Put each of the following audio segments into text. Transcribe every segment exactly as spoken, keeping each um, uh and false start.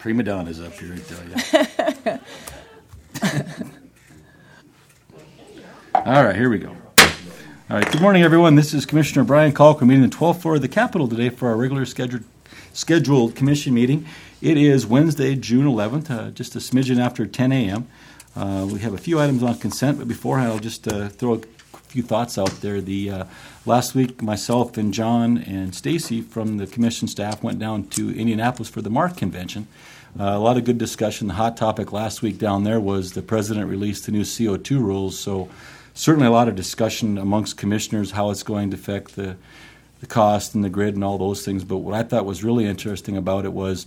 Prima donna's up here, I tell you. All right, here we go. All right, good morning, everyone. This is Commissioner Brian Kalk. We're meeting on the twelfth floor of the Capitol today for our regular scheduled scheduled commission meeting. It is Wednesday, June eleventh, uh, just a smidgen after ten a.m. Uh, we have a few items on consent, but beforehand, I'll just uh, throw a few thoughts out there. The uh, last week, myself and John and Stacy from the commission staff went down to Indianapolis for the MARC convention. Uh, a lot of good discussion. The hot topic last week down there was the president released the new C O two rules, so certainly a lot of discussion amongst commissioners how it's going to affect the, the cost and the grid and all those things. But what I thought was really interesting about it was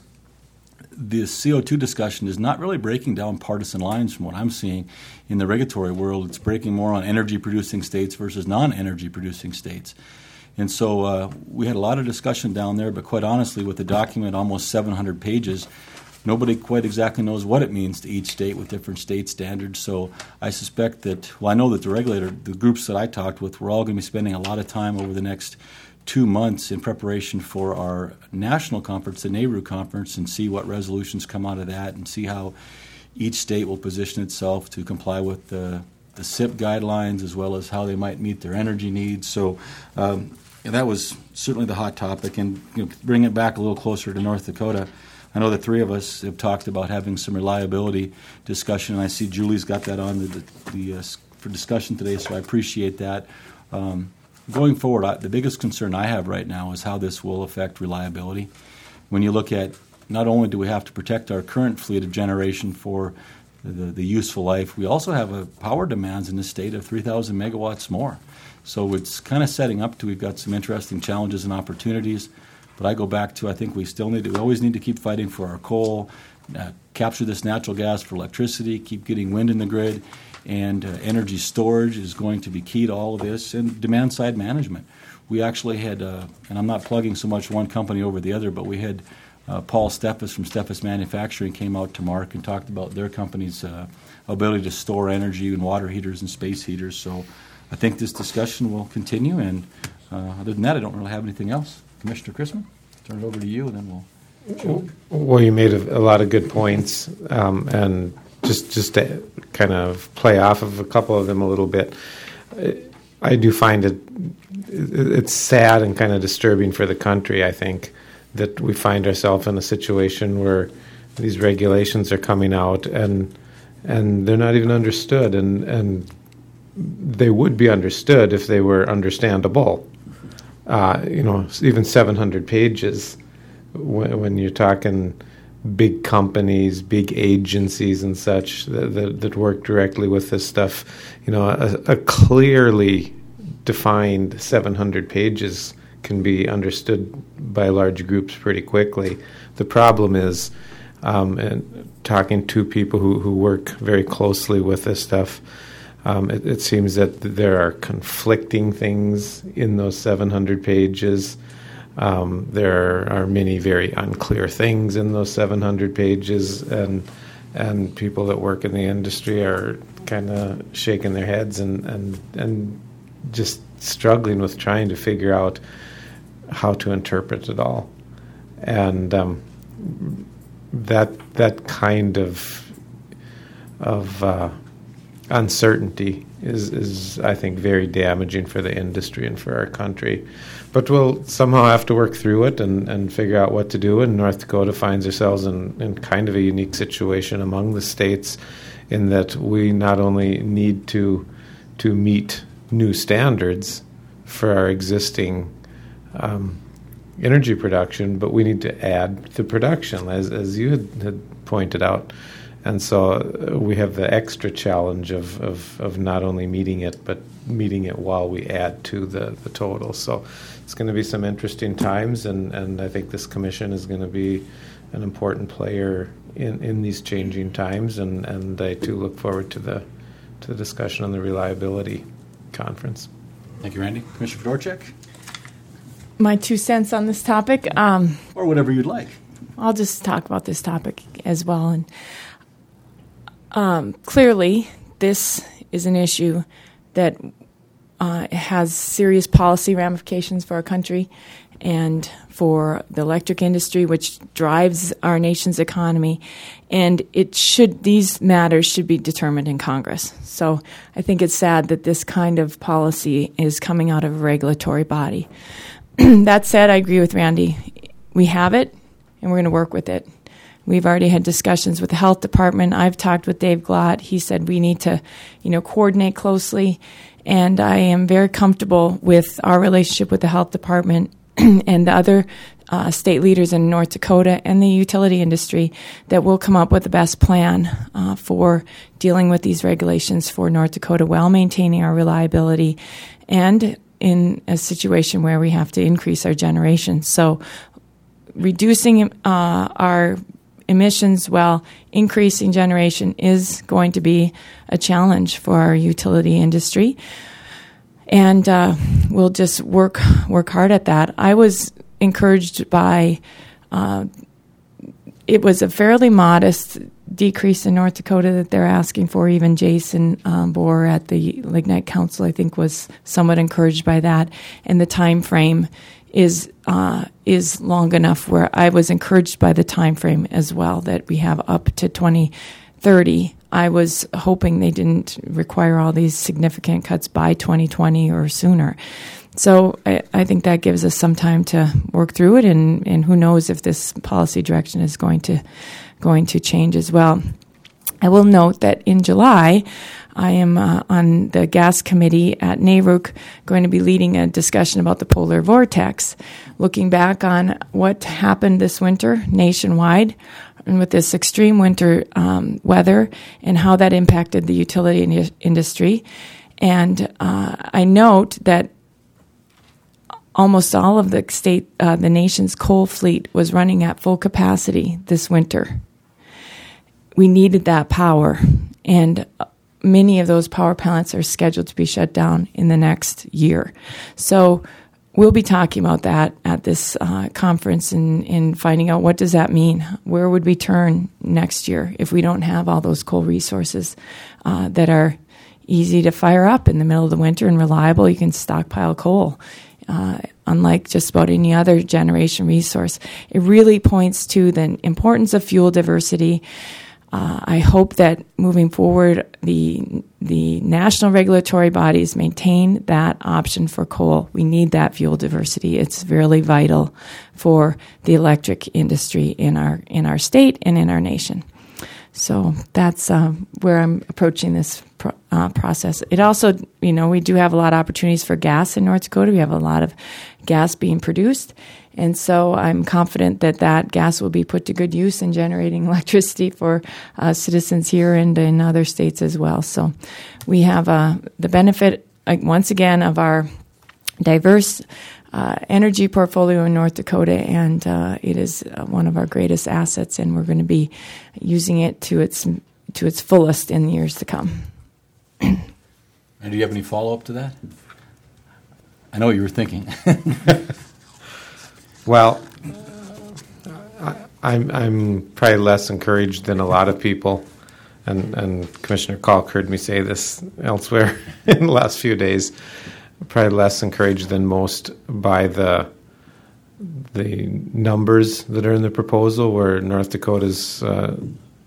the C O two discussion is not really breaking down partisan lines from what I'm seeing in the regulatory world. It's breaking more on energy-producing states versus non-energy producing states. And so uh, we had a lot of discussion down there, but quite honestly, with the document almost seven hundred pages, nobody quite exactly knows what it means to each state with different state standards. So I suspect that, well, I know that the regulator, the groups that I talked with, we're all going to be spending a lot of time over the next two months in preparation for our national conference, the NARU conference, and see what resolutions come out of that and see how each state will position itself to comply with the, the S I P guidelines as well as how they might meet their energy needs. So um, that was certainly the hot topic. And you know, bring it back a little closer to North Dakota, I know the three of us have talked about having some reliability discussion, and I see Julie's got that on the, the, the uh, for discussion today, so I appreciate that. Um, going forward, I, the biggest concern I have right now is how this will affect reliability. When you look at not only do we have to protect our current fleet of generation for the, the useful life, we also have a power demands in the state of three thousand megawatts more. So it's kind of setting up to we've got some interesting challenges and opportunities. But I go back to I think we still need to, we always need to keep fighting for our coal, uh, capture this natural gas for electricity, keep getting wind in the grid, and uh, energy storage is going to be key to all of this, and demand side management. We actually had, uh, and I'm not plugging so much one company over the other, but we had uh, Paul Steffes from Steffes Manufacturing came out to MARC and talked about their company's uh, ability to store energy in water heaters and space heaters. So I think this discussion will continue, and uh, other than that, I don't really have anything else. Commissioner Chrisman, turn it over to you, and then we'll. Well, you made a, a lot of good points, um, and just just to kind of play off of a couple of them a little bit, I do find it it's sad and kind of disturbing for the country. I think that we find ourselves in a situation where these regulations are coming out and and they're not even understood, and and they would be understood if they were understandable. Uh, you know, even seven hundred pages when, when you're talking big companies, big agencies and such that, that, that work directly with this stuff, you know, a, a clearly defined seven hundred pages can be understood by large groups pretty quickly. The problem is, um, and talking to people who, who work very closely with this stuff, Um, it, it seems that there are conflicting things in those seven hundred pages. Um, there are many very unclear things in those seven hundred pages, and and people that work in the industry are kind of shaking their heads and, and and just struggling with trying to figure out how to interpret it all. And um, that that kind of of uh, uncertainty is, is, I think, very damaging for the industry and for our country. But we'll somehow have to work through it and, and figure out what to do. And North Dakota finds ourselves in, in kind of a unique situation among the states in that we not only need to to meet new standards for our existing um, energy production, but we need to add the production, as, as you had, had pointed out. And so we have the extra challenge of, of, of not only meeting it, but meeting it while we add to the, the total. So it's going to be some interesting times, and, and I think this commission is going to be an important player in, in these changing times, and, and I too look forward to the to the discussion on the reliability conference. Thank you, Randy. Commissioner Fedorchak? My two cents on this topic. Um, or whatever you'd like. I'll just talk about this topic as well. And um, clearly, this is an issue that uh, has serious policy ramifications for our country, and for the electric industry, which drives our nation's economy. And it should these matters should be determined in Congress. So I think it's sad that this kind of policy is coming out of a regulatory body. That said, I agree with Randy. We have it, and we're going to work with it. We've already had discussions with the health department. I've talked with Dave Glott. He said we need to, you know, coordinate closely. And I am very comfortable with our relationship with the health department and the other uh, state leaders in North Dakota and the utility industry that will come up with the best plan uh, for dealing with these regulations for North Dakota while maintaining our reliability and in a situation where we have to increase our generation. So reducing uh, our emissions while increasing generation is going to be a challenge for our utility industry. And uh, we'll just work work hard at that. I was encouraged by, uh, it was a fairly modest decrease in North Dakota that they're asking for. Even Jason um, Bohr at the Lignite Council, I think, was somewhat encouraged by that. And the time frame is uh, is long enough where I was encouraged by the time frame as well, that we have up to twenty thirty. I was hoping they didn't require all these significant cuts by twenty twenty or sooner. So I, I think that gives us some time to work through it, and, and who knows if this policy direction is going to going to change as well. I will note that in July, I am uh, on the gas committee at N A R U C going to be leading a discussion about the polar vortex, looking back on what happened this winter nationwide and with this extreme winter um, weather and how that impacted the utility in- industry. And uh, I note that almost all of the state, uh, the nation's coal fleet was running at full capacity this winter. We needed that power, and many of those power plants are scheduled to be shut down in the next year. So we'll be talking about that at this uh, conference and, and finding out what does that mean. Where would we turn next year if we don't have all those coal resources uh, that are easy to fire up in the middle of the winter and reliable? You can stockpile coal. Uh, unlike just about any other generation resource. It really points to the importance of fuel diversity. Uh, I hope that moving forward, the the national regulatory bodies maintain that option for coal. We need that fuel diversity. It's really vital for the electric industry in our in our state and in our nation. So that's uh, where I'm approaching this pro- uh, process. It also, you know, we do have a lot of opportunities for gas in North Dakota. We have a lot of gas being produced. And so I'm confident that that gas will be put to good use in generating electricity for uh, citizens here and in other states as well. So we have uh, the benefit, uh, once again, of our diverse uh, energy portfolio in North Dakota, and uh, it is uh, one of our greatest assets, and we're going to be using it to its to its fullest in the years to come. And do you have any follow-up to that? I know what you were thinking. Well, I, I'm I'm probably less encouraged than a lot of people, and, and Commissioner Kalk heard me say this elsewhere in the last few days. Probably less encouraged than most by the the numbers that are in the proposal, where North Dakota's uh,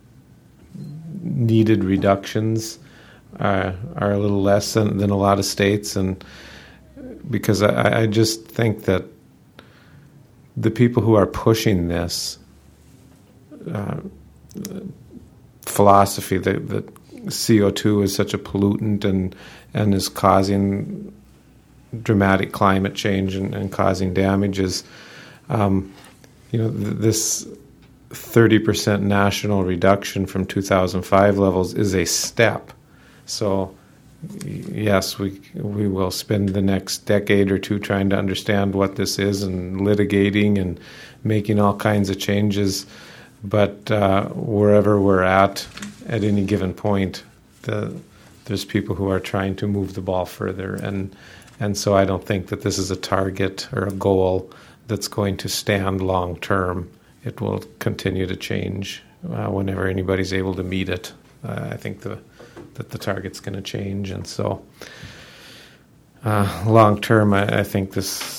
needed reductions uh, are a little less than, than a lot of states, and because I, I just think that the people who are pushing this uh, philosophy that, that C O two is such a pollutant and and is causing dramatic climate change and, and causing damages, um, you know, th- this thirty percent national reduction from two thousand five levels is a step. So yes, we we will spend the next decade or two trying to understand what this is and litigating and making all kinds of changes. But uh, wherever we're at at any given point, the, there's people who are trying to move the ball further. And, and so I don't think that this is a target or a goal that's going to stand long term. It will continue to change uh, whenever anybody's able to meet it. Uh, I think the that the target's going to change, and so uh, long term, I, I think this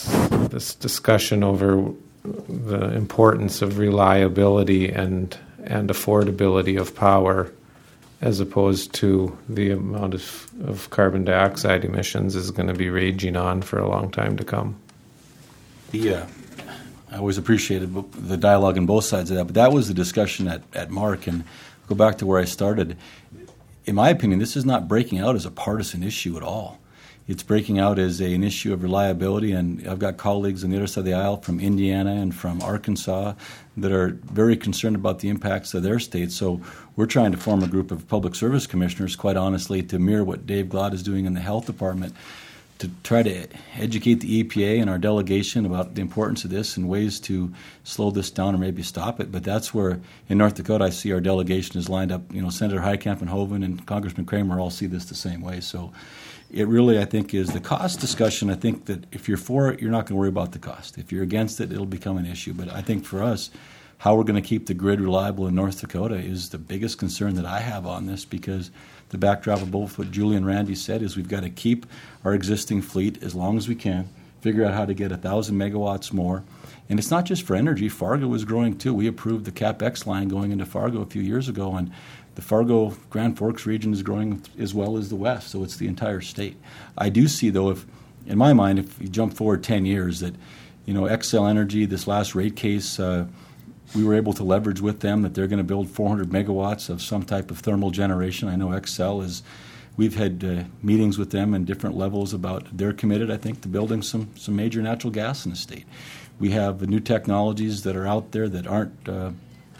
this discussion over the importance of reliability and and affordability of power, as opposed to the amount of, of carbon dioxide emissions, is going to be raging on for a long time to come. The, uh, I always appreciated the dialogue on both sides of that, but that was the discussion at, at Mark, and go back to where I started. In my opinion, this is not breaking out as a partisan issue at all. It's breaking out as a, an issue of reliability, and I've got colleagues on the other side of the aisle from Indiana and from Arkansas that are very concerned about the impacts of their states. So we're trying to form a group of public service commissioners, quite honestly, to mirror what Dave Glott is doing in the health department, to try to educate the E P A and our delegation about the importance of this and ways to slow this down or maybe stop it. But that's where, in North Dakota, I see our delegation is lined up. You know, Senator Heitkamp and Hoeven and Congressman Kramer all see this the same way. So it really, I think, is the cost discussion. I think that if you're for it, you're not going to worry about the cost. If you're against it, it'll become an issue. But I think for us, how we're going to keep the grid reliable in North Dakota is the biggest concern that I have on this, because the backdrop of both what Julie and Randy said is we've got to keep our existing fleet as long as we can, figure out how to get one thousand megawatts more. And it's not just for energy. Fargo is growing too. We approved the CapEx line going into Fargo a few years ago, and the Fargo Grand Forks region is growing as well as the West, so it's the entire state. I do see, though, if in my mind, if you jump forward ten years, that, you know, Xcel Energy, this last rate case, uh, we were able to leverage with them that they're going to build four hundred megawatts of some type of thermal generation. I know Xcel is, we've had uh, meetings with them in different levels about, they're committed, I think, to building some, some major natural gas in the state. We have the new technologies that are out there that aren't, uh,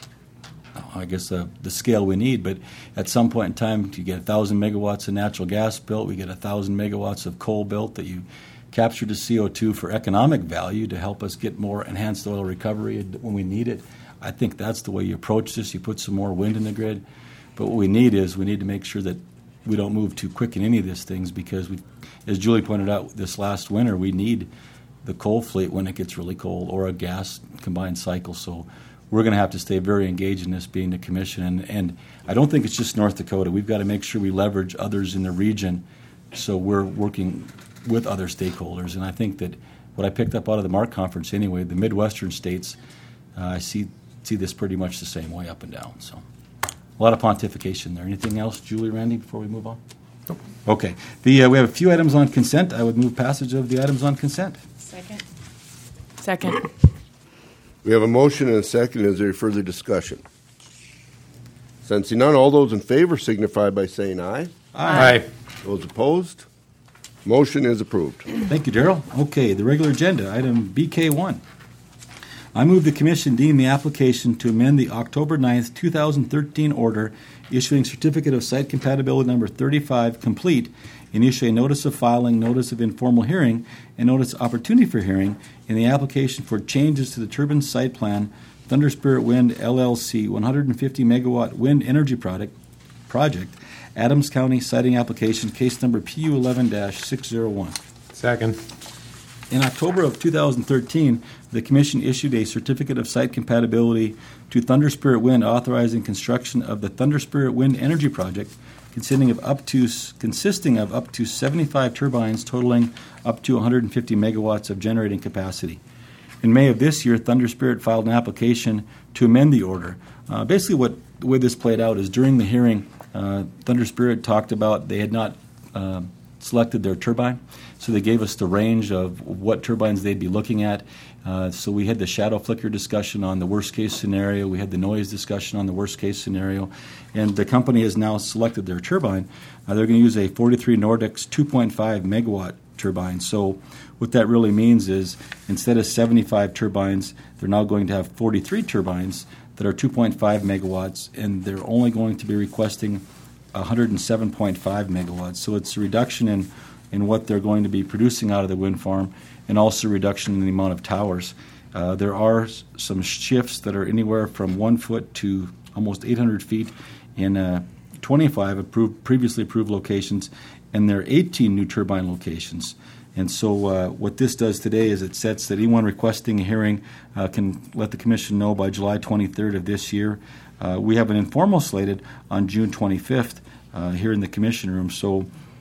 I guess, uh, the scale we need, but at some point in time, you get one thousand megawatts of natural gas built, we get one thousand megawatts of coal built that you capture the C O two for economic value to help us get more enhanced oil recovery when we need it. I think that's the way you approach this. You put some more wind in the grid. But what we need is we need to make sure that we don't move too quick in any of these things, because, we, as Julie pointed out this last winter, we need the coal fleet when it gets really cold, or a gas combined cycle. So we're going to have to stay very engaged in this, being the commission. And, and I don't think it's just North Dakota. We've got to make sure we leverage others in the region, so we're working with other stakeholders. And I think that what I picked up out of the Mark conference anyway, the Midwestern states, uh, I see see this pretty much the same way up and down. So a lot of pontification there. Anything else, Julie, Randy, before we move on? Nope. Okay. The, uh, we have a few items on consent. I would move passage of the items on consent. Second. Second. We have a motion and a second. Is there further discussion? Sensing none, all those in favor signify by saying aye. Aye. Aye. Those opposed? Motion is approved. Thank you, Darrell. Okay, the regular agenda, item B K one. I move the Commission deem the application to amend the October ninth, two thousand thirteen order issuing Certificate of Site Compatibility Number thirty-five complete, and issue a notice of filing, notice of informal hearing, and notice of opportunity for hearing in the application for changes to the turbine site plan, Thunder Spirit Wind L L C one hundred fifty megawatt wind energy product, project, Adams County siting application, case number P U eleven dash six oh one. Second. In October of two thousand thirteen, the Commission issued a Certificate of Site Compatibility to Thunder Spirit Wind authorizing construction of the Thunder Spirit Wind Energy Project, consisting of up to consisting of up to seventy-five turbines totaling up to one hundred fifty megawatts of generating capacity. In May of this year, Thunder Spirit filed an application to amend the order. Uh, basically, what the way this played out is during the hearing, uh, Thunder Spirit talked about they had not uh, selected their turbine, so they gave us the range of what turbines they'd be looking at. Uh, so we had the shadow flicker discussion on the worst case scenario. We had the noise discussion on the worst case scenario. And the company has now selected their turbine. Uh, they're going to use a forty-three Nordex two point five megawatt turbine. So what that really means is instead of seventy-five turbines, they're now going to have forty-three turbines that are two point five megawatts, and they're only going to be requesting one hundred seven point five megawatts. So it's a reduction in, in what they're going to be producing out of the wind farm, and also a reduction in the amount of towers. Uh, there are some shifts that are anywhere from one foot to almost eight hundred feet in uh, twenty-five approved, previously approved locations, and there are eighteen new turbine locations. And so uh, what this does today is it sets that anyone requesting a hearing uh, can let the Commission know by July twenty-third of this year. Uh, we have an informal slated on June twenty-fifth uh, here in the Commission room. So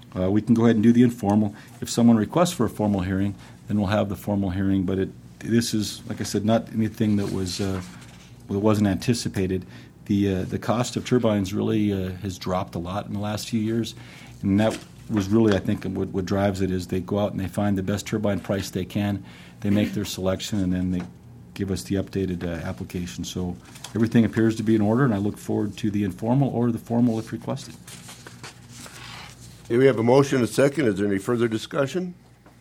uh, we can go ahead and do the informal. If someone requests for a formal hearing, then we'll have the formal hearing. But it, this is, like I said, not anything that was uh, that wasn't anticipated. The uh, the cost of turbines really uh, has dropped a lot in the last few years, and that was really, I think, what, what drives it is they go out and they find the best turbine price they can. They make their selection, and then they give us the updated uh, application. So everything appears to be in order, and I look forward to the informal or the formal if requested. Okay, we have a motion and a second. Is there any further discussion?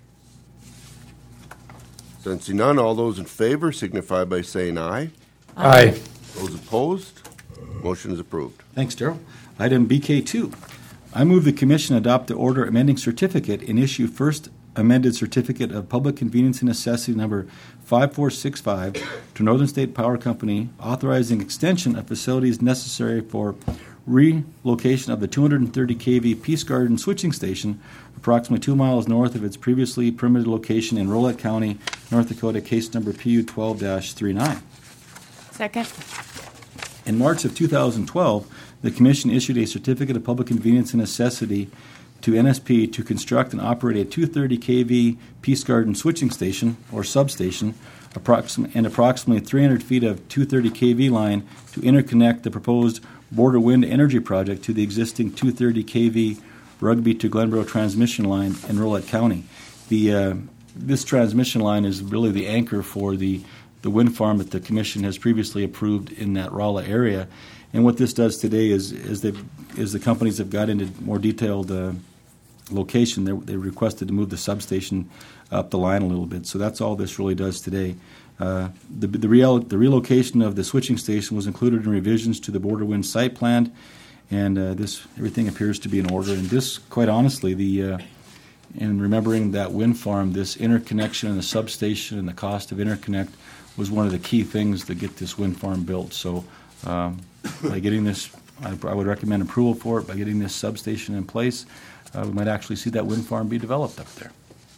Sensing none, all those in favor signify by saying aye. Aye. Those opposed, motion is approved. Thanks, Darrell. Item B K two. I move the Commission adopt the order amending certificate and issue first amended certificate of public convenience and necessity number five four six five to Northern State Power Company, authorizing extension of facilities necessary for relocation of the two hundred thirty kilovolt Peace Garden switching station approximately two miles north of its previously permitted location in Rolette County, North Dakota, case number P U twelve dash thirty-nine. Second. In March of two thousand twelve, the Commission issued a certificate of public convenience and necessity to N S P to construct and operate a two hundred thirty kilovolt Peace Garden switching station or substation approxim- and approximately three hundred feet of two hundred thirty kilovolt line to interconnect the proposed Border Wind Energy Project to the existing two hundred thirty kilovolt Rugby to Glenboro transmission line in Rolette County. The uh, this transmission line is really the anchor for the the wind farm that the Commission has previously approved in that Rolla area. And what this does today is is, they, is the companies have got into more detailed uh, location. They, they requested to move the substation up the line a little bit. So that's all this really does today. Uh, the the, real, the relocation of the switching station was included in revisions to the Border Wind site plan, and uh, this everything appears to be in order. And this, quite honestly, the uh, and remembering that wind farm, this interconnection and the substation and the cost of interconnect was one of the key things to get this wind farm built. So um, by getting this, I, I would recommend approval for it. By getting this substation in place, uh, we might actually see that wind farm be developed up there.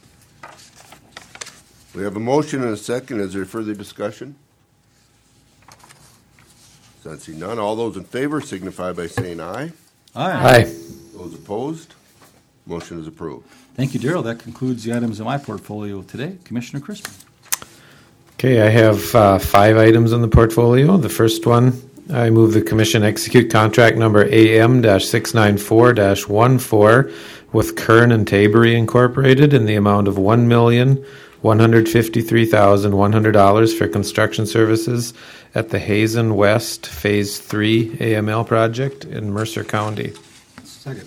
We have a motion and a second. Is there further discussion? Sensing none, all those in favor signify by saying aye. Aye. Those opposed, motion is approved. Thank you, Darrell. That concludes the items in my portfolio today. Commissioner Crispin. Okay, I have uh, five items in the portfolio. The first one, I move the Commission execute contract number A M six nine four dash one four with Kern and Tabery Incorporated in the amount of one million one hundred fifty-three thousand one hundred dollars for construction services at the Hazen West Phase three A M L project in Mercer County. Second.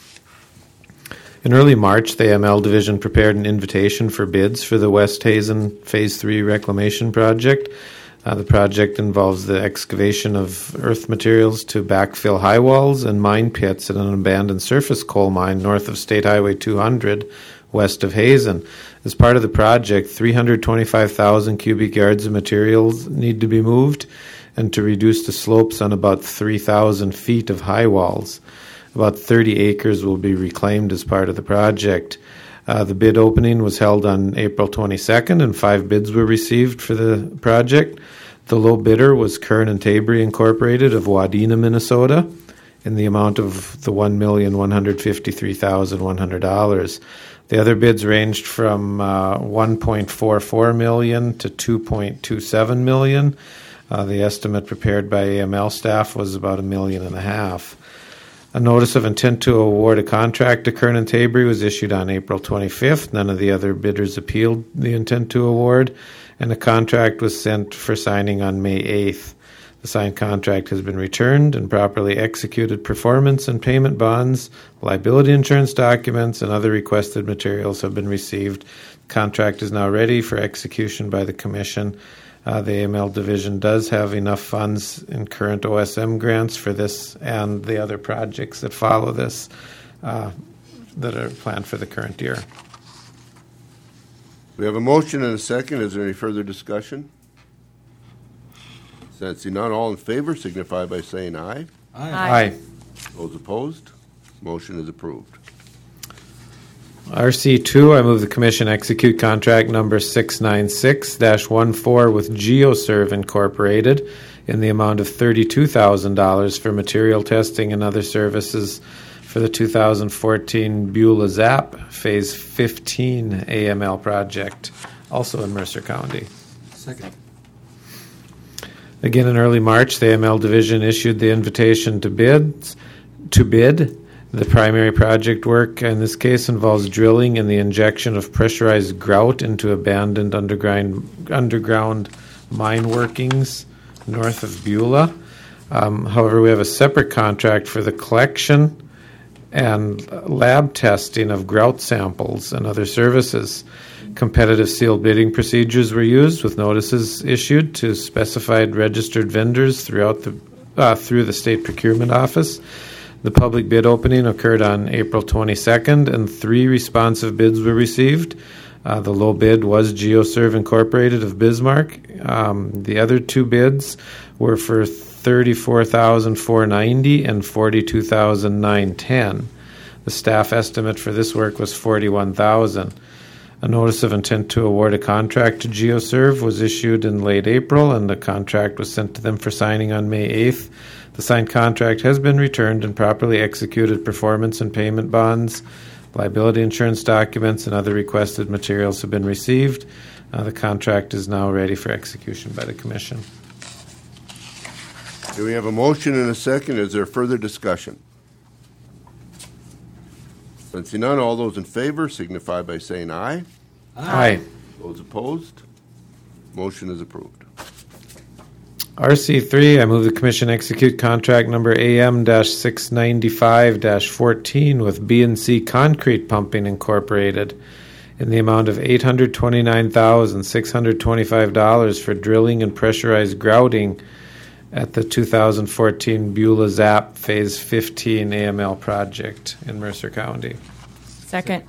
In early March, the A M L division prepared an invitation for bids for the West Hazen Phase three reclamation project. Uh, the project involves the excavation of earth materials to backfill high walls and mine pits at an abandoned surface coal mine north of State Highway two hundred, west of Hazen. As part of the project, three hundred twenty-five thousand cubic yards of materials need to be moved, and to reduce the slopes on about three thousand feet of high walls. About thirty acres will be reclaimed as part of the project. Uh, the bid opening was held on April twenty-second, and five bids were received for the project. The low bidder was Kern and Tabery Incorporated of Wadena, Minnesota, in the amount of the one million one hundred fifty-three thousand one hundred dollars. The other bids ranged from uh, one point four four million dollars to two point two seven million dollars. Uh, the estimate prepared by A M L staff was about a million and a half. A notice of intent to award a contract to Kern and Tabery was issued on April twenty-fifth. None of the other bidders appealed the intent to award, and the contract was sent for signing on May eighth. The signed contract has been returned, and properly executed performance and payment bonds, liability insurance documents, and other requested materials have been received. The contract is now ready for execution by the Commission. Uh, the A M L division does have enough funds in current O S M grants for this and the other projects that follow this uh, that are planned for the current year. We have a motion and a second. Is there any further discussion? Sensing none, all in favor signify by saying aye. Aye. Aye. Those opposed, motion is approved. R C two, I move the Commission execute contract number six nine six dash one four with GeoServe Incorporated in the amount of thirty-two thousand dollars for material testing and other services for the two thousand fourteen Beulah ZAP Phase fifteen A M L project, also in Mercer County. Second. Again, in early March, the A M L division issued the invitation to bids to bid. The primary project work in this case involves drilling and the injection of pressurized grout into abandoned underground underground mine workings north of Beulah. Um, however, we have a separate contract for the collection and lab testing of grout samples and other services. Competitive sealed bidding procedures were used with notices issued to specified registered vendors throughout the uh, through the state procurement office. The public bid opening occurred on April twenty-second, and three responsive bids were received. Uh, the low bid was GeoServe Incorporated of Bismarck. Um, the other two bids were for thirty-four thousand four hundred ninety dollars and forty-two thousand nine hundred ten dollars. The staff estimate for this work was forty-one thousand dollars. A notice of intent to award a contract to GeoServe was issued in late April, and the contract was sent to them for signing on May eighth. The signed contract has been returned, and properly executed performance and payment bonds, liability insurance documents, and other requested materials have been received. Uh, the contract is now ready for execution by the Commission. Do we have a motion and a second? Is there further discussion? Sensing none, all those in favor signify by saying aye. Aye. Those opposed, motion is approved. R C three, I move the Commission execute contract number A M six ninety-five fourteen with B and C Concrete Pumping Incorporated in the amount of eight hundred twenty-nine thousand six hundred twenty-five dollars for drilling and pressurized grouting at the two thousand fourteen Beulah ZAP Phase fifteen A M L project in Mercer County. Second.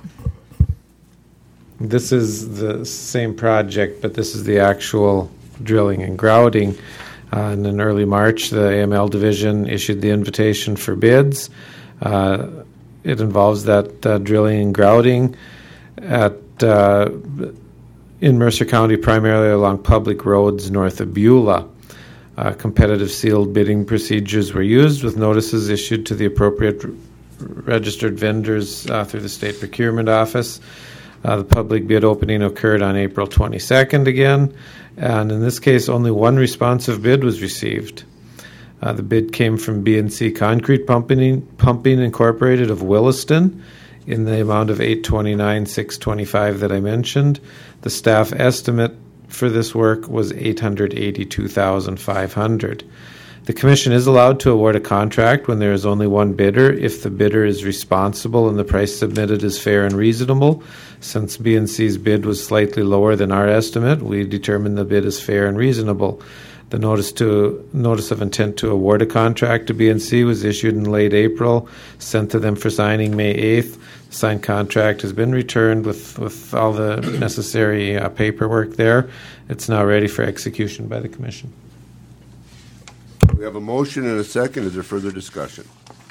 This is the same project, but this is the actual drilling and grouting. Uh, and in early March, the A M L division issued the invitation for bids. Uh, it involves that uh, drilling and grouting at uh, in Mercer County, primarily along public roads north of Beulah. Uh, competitive sealed bidding procedures were used with notices issued to the appropriate r- registered vendors uh, through the state procurement office. Uh, the public bid opening occurred on April twenty-second again, and in this case only one responsive bid was received. Uh, the bid came from B and C Concrete Pumping, Pumping Incorporated of Williston in the amount of eight hundred twenty-nine thousand six hundred twenty-five dollars that I mentioned. The staff estimate for this work was eight hundred eighty-two thousand five hundred dollars. The Commission is allowed to award a contract when there is only one bidder if the bidder is responsible and the price submitted is fair and reasonable. Since B and C's bid was slightly lower than our estimate, we determined the bid is fair and reasonable. The notice to notice of intent to award a contract to B and C was issued in late April, sent to them for signing May eighth. The signed contract has been returned with, with all the necessary uh, paperwork there. It's now ready for execution by the Commission. We have a motion and a second. Is there further discussion?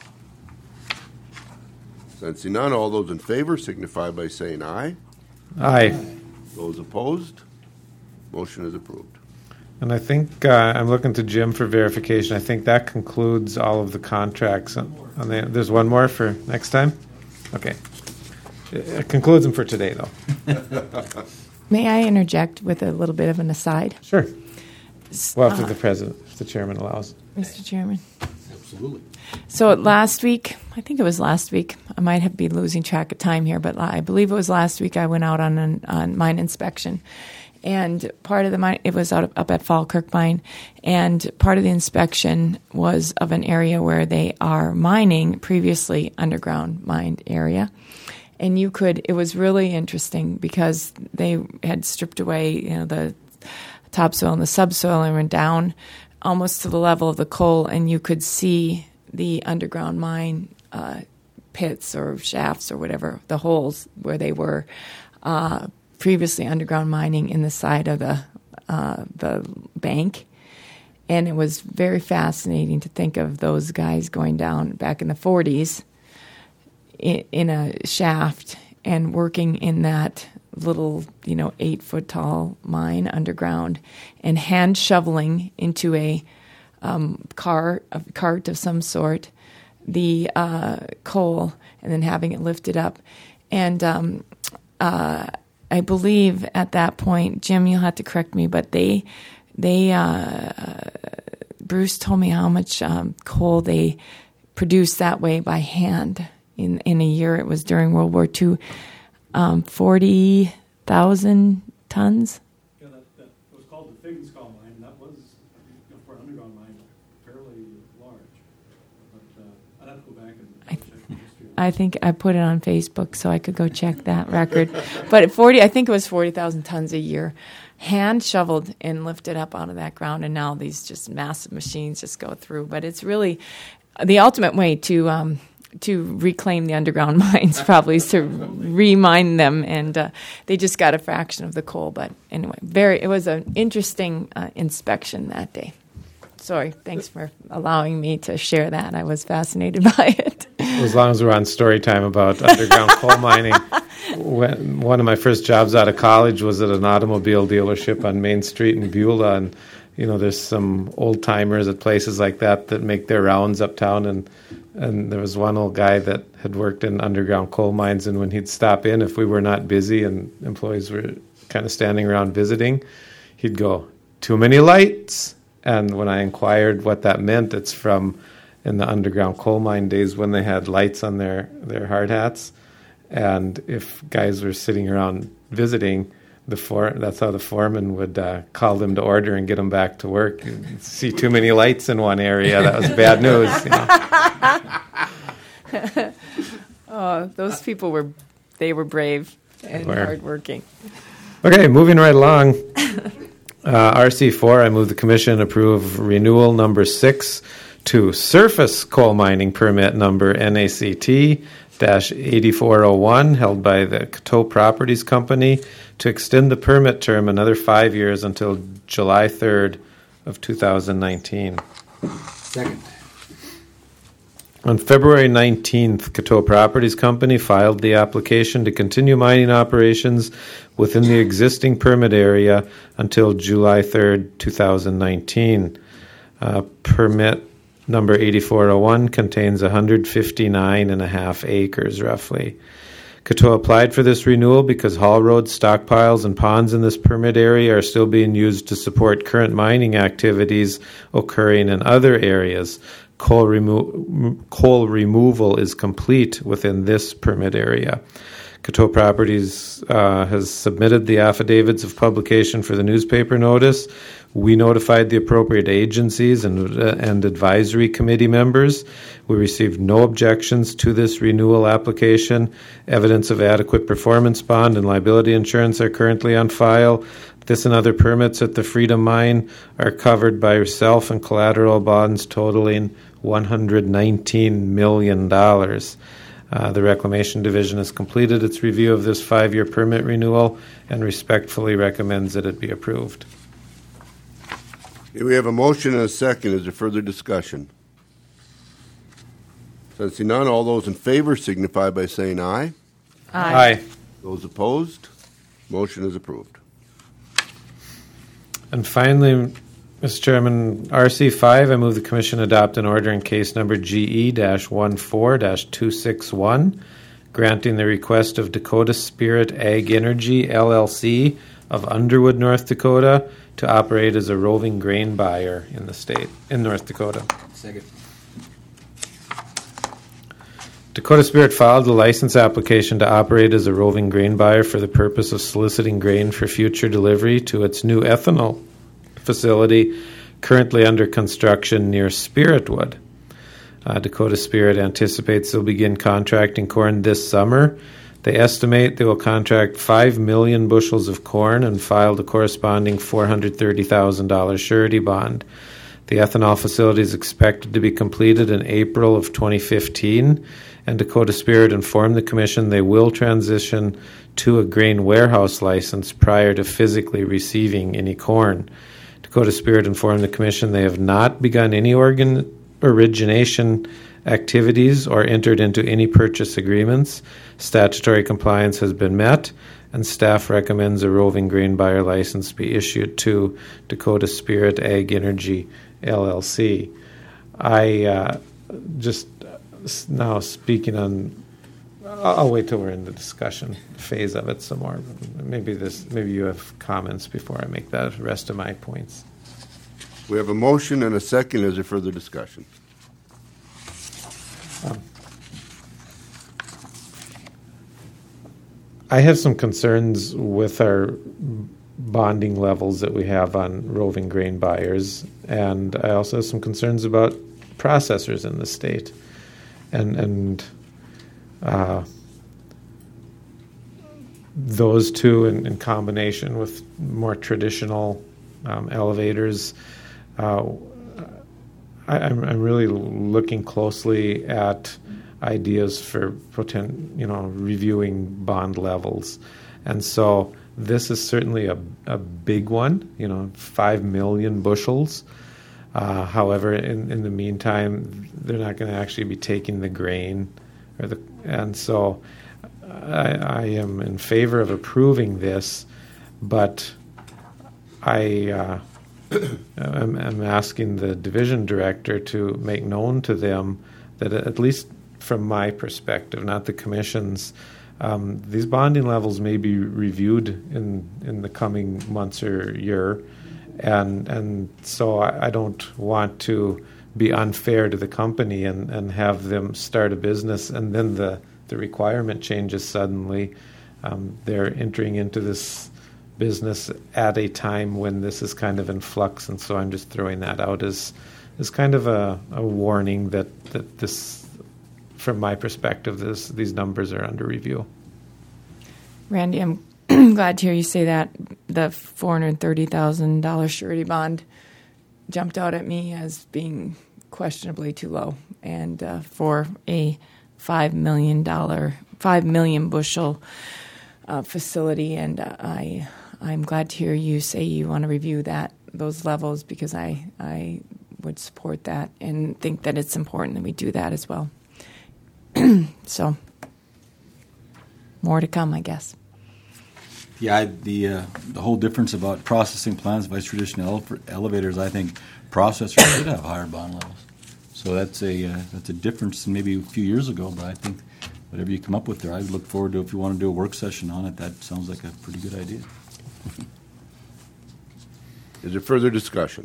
Sensing none, all those in favor signify by saying aye. Aye. Those opposed, motion is approved. And I think uh, I'm looking to Jim for verification. I think that concludes all of the contracts. On, on the, there's one more for next time? Okay. It concludes them for today, though. May I interject with a little bit of an aside? Sure. Well, after Uh, the president, if the chairman allows. Mister Chairman. Absolutely. So last week, I think it was last week, I might have been losing track of time here, but I believe it was last week I went out on an on mine inspection. And part of the mine, it was out of, up at Falkirk Mine, and part of the inspection was of an area where they are mining previously underground mined area. And you could, it was really interesting because they had stripped away, you know, the topsoil and the subsoil and went down almost to the level of the coal, and you could see the underground mine uh, pits or shafts or whatever, the holes where they were uh, previously underground mining in the side of the uh, the bank. And it was very fascinating to think of those guys going down back in the forties in, in a shaft and working in that little, you know, eight foot tall mine underground and hand shoveling into a um, car, a cart of some sort, the uh, coal and then having it lifted up. And um, uh, I believe at that point, Jim, you'll have to correct me, but they, they, uh, Bruce told me how much um, coal they produced that way by hand in in a year. It was during World War Two, um, forty thousand tons. Yeah, that, that was called the Figgins-Coal mine, and that was, you know, for an underground mine, fairly large. But uh, I'd have to go back and I, check the history. I think I put it on Facebook so I could go check that record. But at forty, I think it was forty thousand tons a year, hand shoveled and lifted up out of that ground. And now these just massive machines just go through. But it's really the ultimate way to um, to reclaim the underground mines, probably, is to remine them. And uh, they just got a fraction of the coal. But anyway, very it was an interesting uh, inspection that day. Sorry, thanks for allowing me to share that. I was fascinated by it. As long as we're on story time about underground coal mining, when, one of my first jobs out of college was at an automobile dealership on Main Street in Beulah, and you know, there's some old timers at places like that that make their rounds uptown, and and there was one old guy that had worked in underground coal mines, and when he'd stop in, if we were not busy and employees were kind of standing around visiting, he'd go, "Too many lights." And when I inquired what that meant, it's from in the underground coal mine days when they had lights on their, their hard hats. And if guys were sitting around visiting, the for, that's how the foreman would uh, call them to order and get them back to work. You'd see too many lights in one area, that was bad news. You know? Oh, those people were, they were brave and Were. hardworking. Okay, moving right along. Uh, R C four, I move the commission approve renewal number six to surface coal mining permit number N A C T eighty-four oh one held by the Coteau Properties Company to extend the permit term another five years until July third of two thousand nineteen. Second. On February nineteenth, Coteau Properties Company filed the application to continue mining operations within the existing permit area until July third, two thousand nineteen. Uh, permit number eighty-four oh one contains one hundred fifty-nine and a half acres, roughly. Coteau applied for this renewal because haul roads, stockpiles, and ponds in this permit area are still being used to support current mining activities occurring in other areas. Coal, remo- coal removal is complete within this permit area. Coteau Properties uh, has submitted the affidavits of publication for the newspaper notice. We notified the appropriate agencies and, uh, and advisory committee members. We received no objections to this renewal application. Evidence of adequate performance bond and liability insurance are currently on file. This and other permits at the Freedom Mine are covered by self and collateral bonds totaling one hundred nineteen million dollars. Uh, the Reclamation Division has completed its review of this five-year permit renewal and respectfully recommends that it be approved. Okay, we have a motion and a second. Is there further discussion? Sensing none, all those in favor signify by saying aye. Aye. Those opposed, motion is approved. And finally, Mister Chairman, R C five, I move the Commission adopt an order in case number G E fourteen two sixty-one, granting the request of Dakota Spirit Ag Energy, L L C, of Underwood, North Dakota, to operate as a roving grain buyer in the state, in North Dakota. Second. Dakota Spirit filed a license application to operate as a roving grain buyer for the purpose of soliciting grain for future delivery to its new ethanol facility currently under construction near Spiritwood. Uh, Dakota Spirit anticipates they'll begin contracting corn this summer. They estimate they will contract five million bushels of corn and file the corresponding four hundred thirty thousand dollars surety bond. The ethanol facility is expected to be completed in April of twenty fifteen, and Dakota Spirit informed the Commission they will transition to a grain warehouse license prior to physically receiving any corn. Dakota Spirit informed the Commission they have not begun any organ origination activities or entered into any purchase agreements. Statutory compliance has been met, and staff recommends a roving grain buyer license be issued to Dakota Spirit Ag Energy, L L C. I uh, just s- now speaking on, I'll, I'll wait till we're in the discussion phase of it some more. Maybe this, maybe you have comments before I make the rest of my points. We have a motion and a second. Is there further discussion? Um, I have some concerns with our bonding levels that we have on roving grain buyers, and I also have some concerns about processors in the state, and and uh, those two in, in combination with more traditional um, elevators. Uh, I, I'm, I'm really looking closely at ideas for potent, you know, reviewing bond levels, and so this is certainly a a big one. You know, five million bushels. Uh, however, in, in the meantime, they're not going to actually be taking the grain, or the, and so I, I am in favor of approving this, but I uh, am, am asking the division director to make known to them that, at least from my perspective, not the commission's, um, these bonding levels may be reviewed in in the coming months or year. And and so I, I don't want to be unfair to the company and, and have them start a business and then the, the requirement changes suddenly. Um, they're entering into this business at a time when this is kind of in flux, and so I'm just throwing that out as as kind of a, a warning that, that this, from my perspective, this these numbers are under review. Randy, I'm I'm glad to hear you say that. The four hundred thirty thousand dollars surety bond jumped out at me as being questionably too low. And uh, for a five million dollars, five million bushel uh, facility, and uh, I, I'm glad to hear you say you want to review that those levels, because I, I would support that and think that it's important that we do that as well. So, more to come, I guess. Yeah, I, the uh, the whole difference about processing plants versus traditional ele- elevators, I think processors should have higher bond levels. So that's a uh, that's a difference than maybe a few years ago. But I think whatever you come up with there, I'd look forward to. If you want to do a work session on it, that sounds like a pretty good idea. Is there further discussion?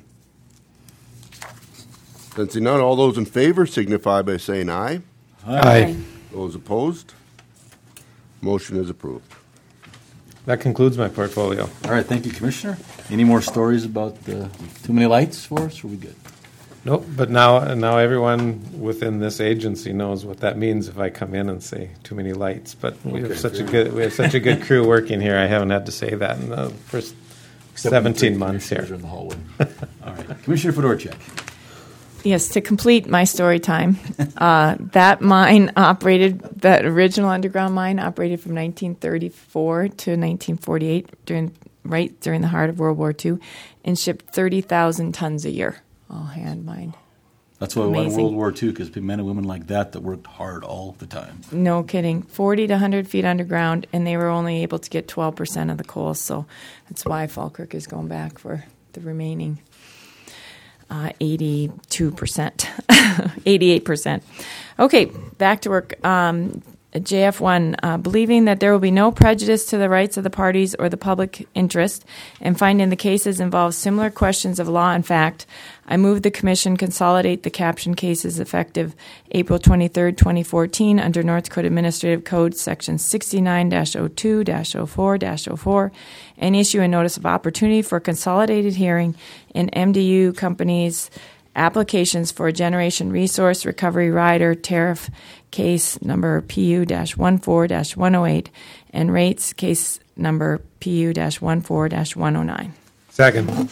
Sensing none, all those in favor signify by saying aye. Aye. Those opposed? Motion is approved. That concludes my portfolio. All right, thank you, Commissioner. Any more stories about uh, too many lights for us? Or are we good? Nope. But now, now everyone within this agency knows what that means if I come in and say too many lights. But we Okay, have such fair. a good we have such a good crew working here. I haven't had to say that in the first Except seventeen when the months here. commissioners are in the hallway. All right, Commissioner Fedorchak. Yes, to complete my story time, uh, that mine operated, that original underground mine operated from nineteen thirty-four to nineteen forty-eight, during right during the heart of World War Two, and shipped thirty thousand tons a year, all hand mined. That's why we won Amazing. World War Two, because men and women like that that worked hard all the time. No kidding, forty to one hundred feet underground, and they were only able to get twelve percent of the coal, so that's why Falkirk is going back for the remaining Uh, eighty-two percent, eighty-eight percent. Okay, back to work. Um, J F one, uh, believing that there will be no prejudice to the rights of the parties or the public interest, and finding the cases involve similar questions of law and fact, I move the Commission consolidate the caption cases effective April twenty-third, twenty fourteen, under North Dakota Administrative Code Section sixty-nine dash oh two dash oh four dash oh four, and issue a notice of opportunity for consolidated hearing in M D U companies' applications for a generation resource recovery rider tariff case number P U one four one oh eight and rates case number P U one four one oh nine. Second.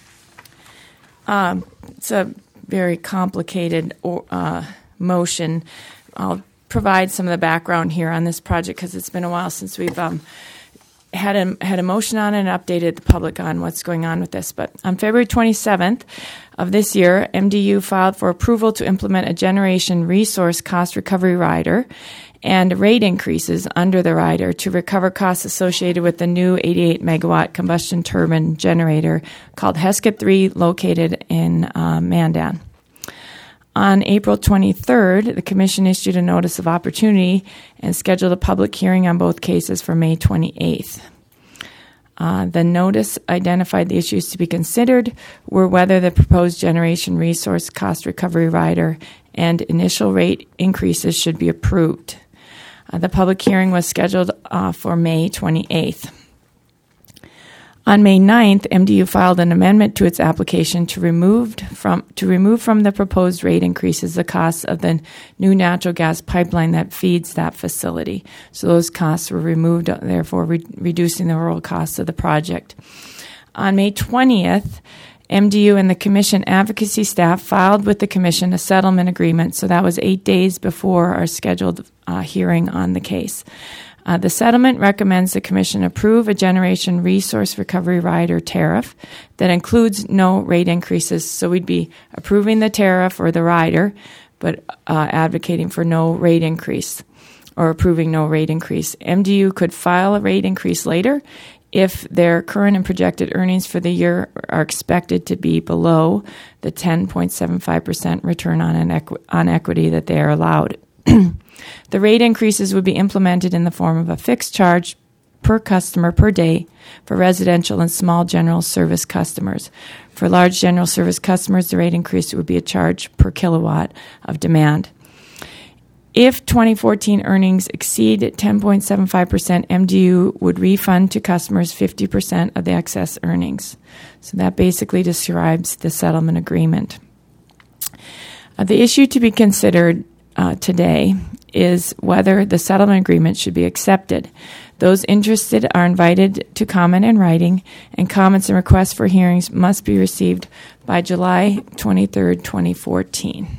Um, it's a very complicated uh, motion. I'll provide some of the background here on this project because it's been a while since we've um, had a had a motion on it and updated the public on what's going on with this. But on February twenty-seventh of this year, M D U filed for approval to implement a generation resource cost recovery rider and rate increases under the rider to recover costs associated with the new eighty-eight megawatt combustion turbine generator called Heskett three, located in uh, Mandan. On April twenty-third, the Commission issued a notice of opportunity and scheduled a public hearing on both cases for May twenty-eighth. Uh, the notice identified the issues to be considered were whether the proposed generation resource cost recovery rider and initial rate increases should be approved. Uh, the public hearing was scheduled uh, for May twenty-eighth. On May ninth, M D U filed an amendment to its application to remove from to remove from the proposed rate increases the costs of the new natural gas pipeline that feeds that facility. So those costs were removed, therefore re- reducing the overall costs of the project. On May twentieth, M D U and the Commission advocacy staff filed with the Commission a settlement agreement, so that was eight days before our scheduled uh, hearing on the case. Uh, the settlement recommends the Commission approve a generation resource recovery rider tariff that includes no rate increases. So we'd be approving the tariff or the rider, but uh, advocating for no rate increase or approving no rate increase. M D U could file a rate increase later if their current and projected earnings for the year are expected to be below the ten point seven five percent return on, an equ- on equity that they are allowed. The rate increases would be implemented in the form of a fixed charge per customer per day for residential and small general service customers. For large general service customers, the rate increase would be a charge per kilowatt of demand. If twenty fourteen earnings exceed ten point seven five percent, M D U would refund to customers fifty percent of the excess earnings. So that basically describes the settlement agreement. Uh, the issue to be considered uh, today is whether the settlement agreement should be accepted. Those interested are invited to comment in writing, and comments and requests for hearings must be received by July twenty-third, twenty fourteen.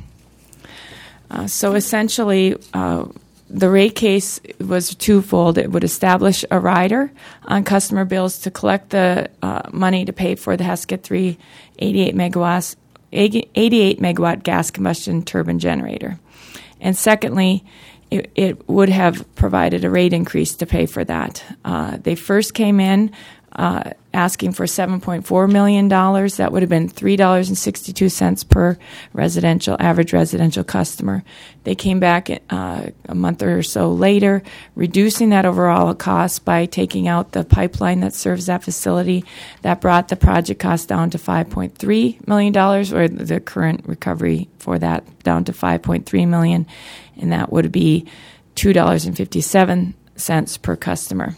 Uh, so essentially, uh, the rate case was twofold. It would establish a rider on customer bills to collect the uh, money to pay for the Heskett three eighty-eight megawatts, eighty-eight megawatt gas combustion turbine generator. And secondly, it, it would have provided a rate increase to pay for that. Uh, they first came in uh, asking for seven point four million dollars. That would have been three dollars and sixty-two cents per residential, average residential customer. They came back uh, a month or so later, reducing that overall cost by taking out the pipeline that serves that facility. That brought the project cost down to five point three million dollars, or the current recovery for that down to five point three million dollars, and that would be two dollars and fifty-seven cents per customer.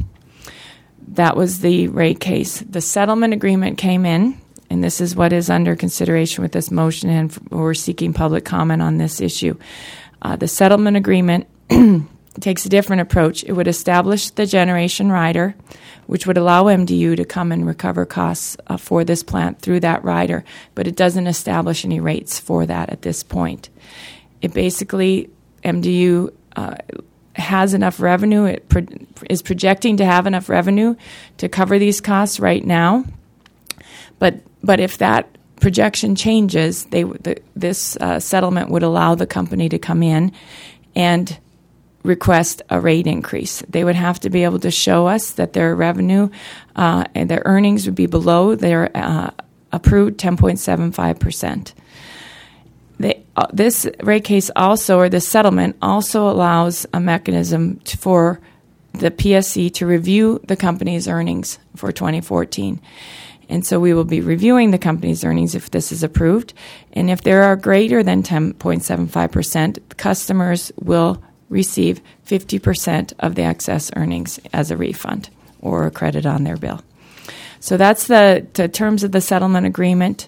That was the rate case. The settlement agreement came in, and this is what is under consideration with this motion, and we're seeking public comment on this issue. Uh, the settlement agreement takes a different approach. It would establish the generation rider, which would allow M D U to come and recover costs uh, for this plant through that rider, but it doesn't establish any rates for that at this point. It basically, M D U uh, has enough revenue. It pro- is projecting to have enough revenue to cover these costs right now. But but if that projection changes, they the, this uh, settlement would allow the company to come in and request a rate increase. They would have to be able to show us that their revenue uh, and their earnings would be below their uh, approved ten point seven five percent. They, uh, this rate case also, or this settlement, also allows a mechanism to, for the P S C to review the company's earnings for twenty fourteen. And so we will be reviewing the company's earnings if this is approved. And if there are greater than ten point seven five percent, customers will receive fifty percent of the excess earnings as a refund or a credit on their bill. So that's the, the terms of the settlement agreement.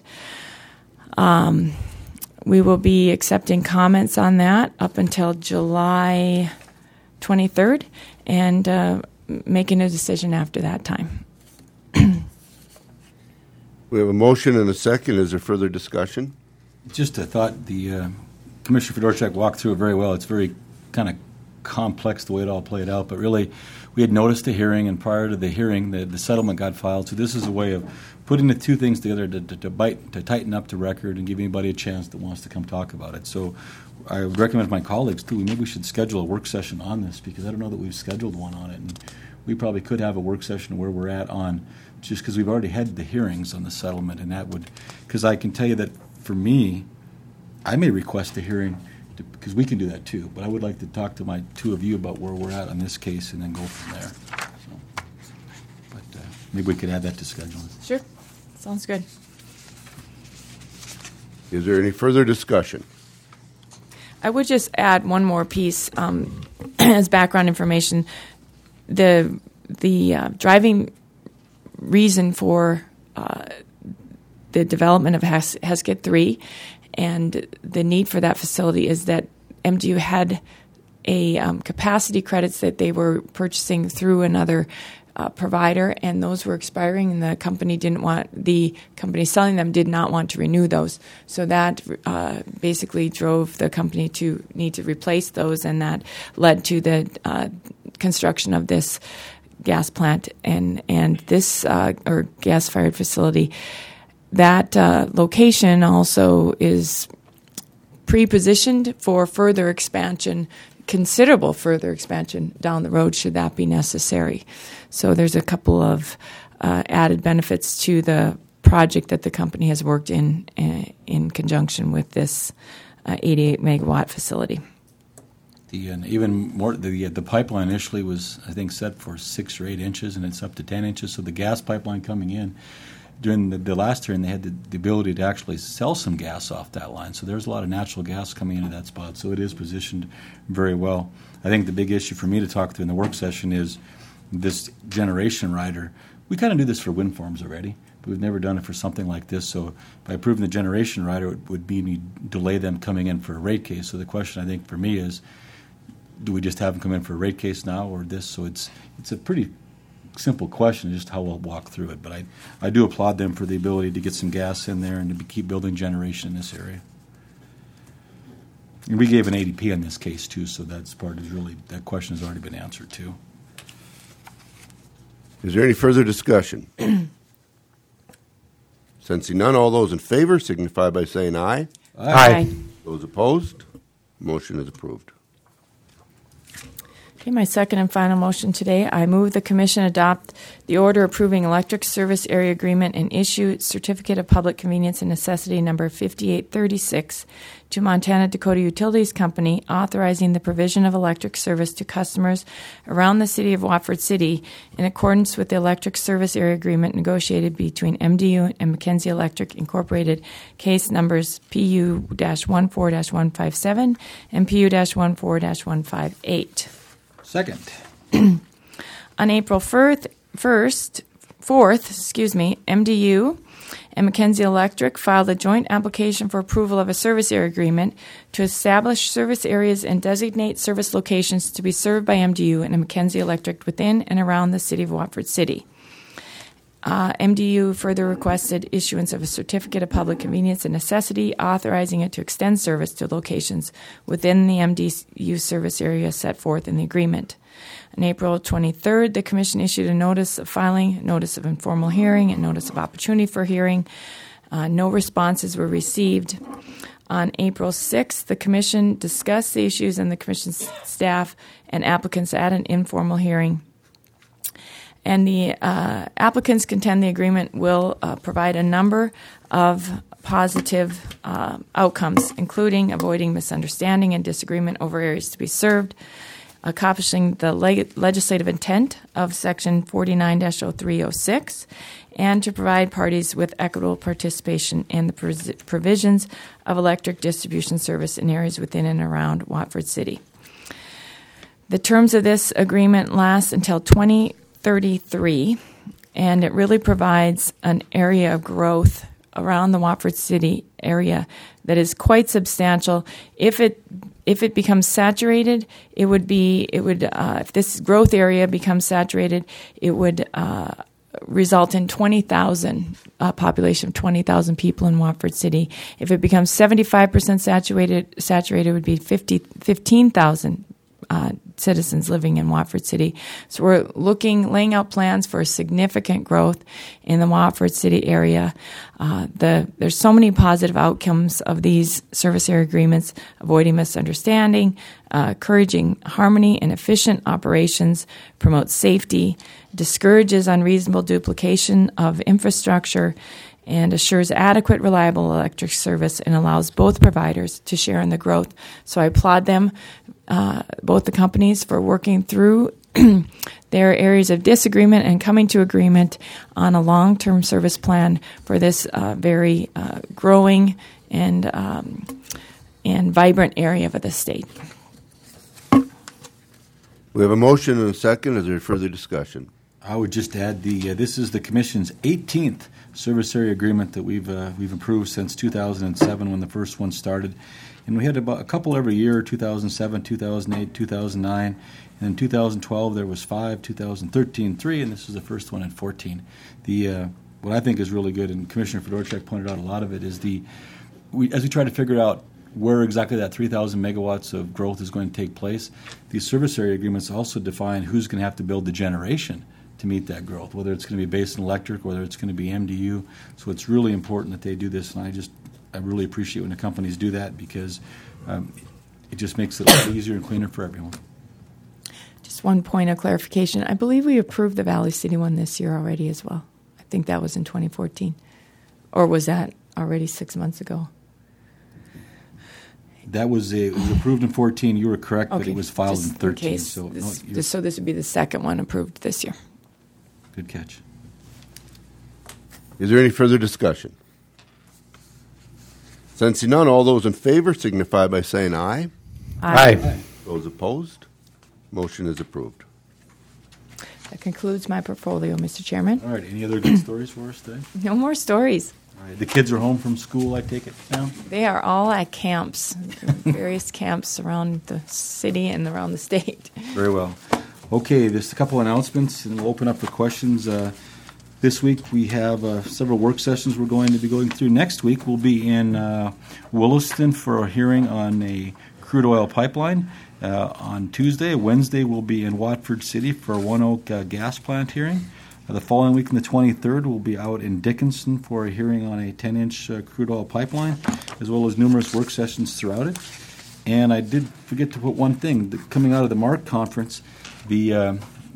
Um, we will be accepting comments on that up until July twenty-third and uh, making a decision after that time. We have a motion and a second. Is there further discussion? Just a thought. The uh, Commissioner Fedorchak walked through it very well. It's very kind of complex the way it all played out, but really we had noticed the hearing, and prior to the hearing, the, the settlement got filed. So this is a way of putting the two things together to, to, to, bite, to tighten up the record and give anybody a chance that wants to come talk about it. So I would recommend to my colleagues, too, maybe we should schedule a work session on this, because I don't know that we've scheduled one on it. And we probably could have a work session where we're at on, just because we've already had the hearings on the settlement, and that would, because I can tell you that for me, I may request a hearing to, because we can do that too. But I would like to talk to my two of you about where we're at on this case and then go from there. So, but uh, maybe we could add that to scheduling. Sure. Sounds good. Is there any further discussion? I would just add one more piece um, as background information. The the uh, driving reason for uh, the development of Hes- Heskett three and the need for that facility is that M D U had a um, capacity credits that they were purchasing through another uh, provider, and those were expiring, and the company didn't want the company selling them did not want to renew those. So that uh, basically drove the company to need to replace those, and that led to the uh, construction of this gas plant and and this uh, or gas-fired facility. That uh, location also is pre-positioned for further expansion, considerable further expansion down the road should that be necessary. So there's a couple of uh, added benefits to the project that the company has worked in uh, in conjunction with this uh, eighty-eight megawatt facility. The and even more, the the pipeline initially was, I think, set for six or eight inches, and it's up to ten inches. So the gas pipeline coming in during the, the last hearing, they had the, the ability to actually sell some gas off that line. So there's a lot of natural gas coming into that spot. So it is positioned very well. I think the big issue for me to talk through in the work session is this generation rider. We kind of do this for wind farms already, but we've never done it for something like this. So by approving the generation rider, it would be me delay them coming in for a rate case. So the question I think for me is, do we just have them come in for a rate case now or this? So it's it's a pretty simple question, just how we'll walk through it. But I, I do applaud them for the ability to get some gas in there and to be, keep building generation in this area. And we gave an A D P on this case too, so that's part is really, that question has already been answered too. Is there any further discussion? Sensing none, all those in favor signify by saying aye. Aye. Aye. Those opposed, motion is approved. Okay, my second and final motion today, I move the Commission adopt the order approving electric service area agreement and issue certificate of public convenience and necessity number fifty-eight thirty-six to Montana Dakota Utilities Company, authorizing the provision of electric service to customers around the city of Watford City in accordance with the electric service area agreement negotiated between M D U and Mackenzie Electric Incorporated, case numbers P U fourteen one five seven and P U fourteen one five eight. Second. On April first, fourth, excuse me, M D U and Mackenzie Electric filed a joint application for approval of a service area agreement to establish service areas and designate service locations to be served by M D U and Mackenzie Electric within and around the city of Watford City. Uh, M D U further requested issuance of a certificate of public convenience and necessity, authorizing it to extend service to locations within the M D U service area set forth in the agreement. On April twenty-third, the Commission issued a notice of filing, notice of informal hearing, and notice of opportunity for hearing. Uh, no responses were received. On April sixth, the Commission discussed the issues, and the Commission's staff and applicants at an informal hearing. And the uh, applicants contend the agreement will uh, provide a number of positive uh, outcomes, including avoiding misunderstanding and disagreement over areas to be served, accomplishing the leg- legislative intent of Section forty-nine dash oh three oh six, and to provide parties with equitable participation in the pres- provisions of electric distribution service in areas within and around Watford City. The terms of this agreement last until twenty thirty-three, and it really provides an area of growth around the Watford City area that is quite substantial. If it if it becomes saturated, it would be it would uh, if this growth area becomes saturated, it would uh, result in twenty thousand a population of twenty thousand people in Watford City. If it becomes seventy-five percent saturated, saturated, it would be fifty, fifteen thousand Uh, citizens living in Watford City. So we're looking, laying out plans for significant growth in the Watford City area. Uh, the there's so many positive outcomes of these service area agreements: avoiding misunderstanding, uh, encouraging harmony and efficient operations, promotes safety, discourages unreasonable duplication of infrastructure, and assures adequate, reliable electric service and allows both providers to share in the growth. So I applaud them, uh, both the companies, for working through their areas of disagreement and coming to agreement on a long-term service plan for this uh, very uh, growing and um, and vibrant area of the state. We have a motion and a second. Is there further discussion? I would just add the uh, this is the Commission's eighteenth service area agreement that we've uh, we've approved since two thousand seven when the first one started, and we had about a couple every year: two thousand seven, two thousand eight, two thousand nine, and in two thousand twelve there was five, two thousand thirteen three, and this is the first one in fourteen. The uh, what I think is really good, and Commissioner Fedorchak pointed out a lot of it, is the we as we try to figure out where exactly that three thousand megawatts of growth is going to take place. These service area agreements also define who's going to have to build the generation to meet that growth, whether it's going to be Basin Electric, whether it's going to be M D U. So it's really important that they do this, and I just I really appreciate when the companies do that, because um, it just makes it a lot easier and cleaner for everyone. Just one point of clarification. I believe we approved the Valley City one this year already as well. I think that was in twenty fourteen. Or was that already six months ago? That was, a, it was approved in fourteen. You were correct, Okay. but it was filed Just in thirteen. case So, this, no, you're- this, so this would be the second one approved this year. good catch. Is there any further discussion? Sensing none, all those in favor signify by saying aye. Aye. Those opposed, motion is approved. That concludes my portfolio, Mister Chairman. All right, any other good stories for us today? No more stories. All right, the kids are home from school, I take it now? They are all at camps, various camps around the city and around the state. Very well. Okay, there's a couple announcements, and we'll open up for questions. Uh, this week we have uh, several work sessions we're going to be going through. Next week we'll be in uh, Williston for a hearing on a crude oil pipeline. Uh, on Tuesday. Wednesday we'll be in Watford City for a One Oak uh, gas plant hearing. Uh, the following week, on the twenty-third, we'll be out in Dickinson for a hearing on a ten-inch uh, crude oil pipeline, as well as numerous work sessions throughout it. And I did forget to put one thing. The, coming out of the MARC conference, the uh,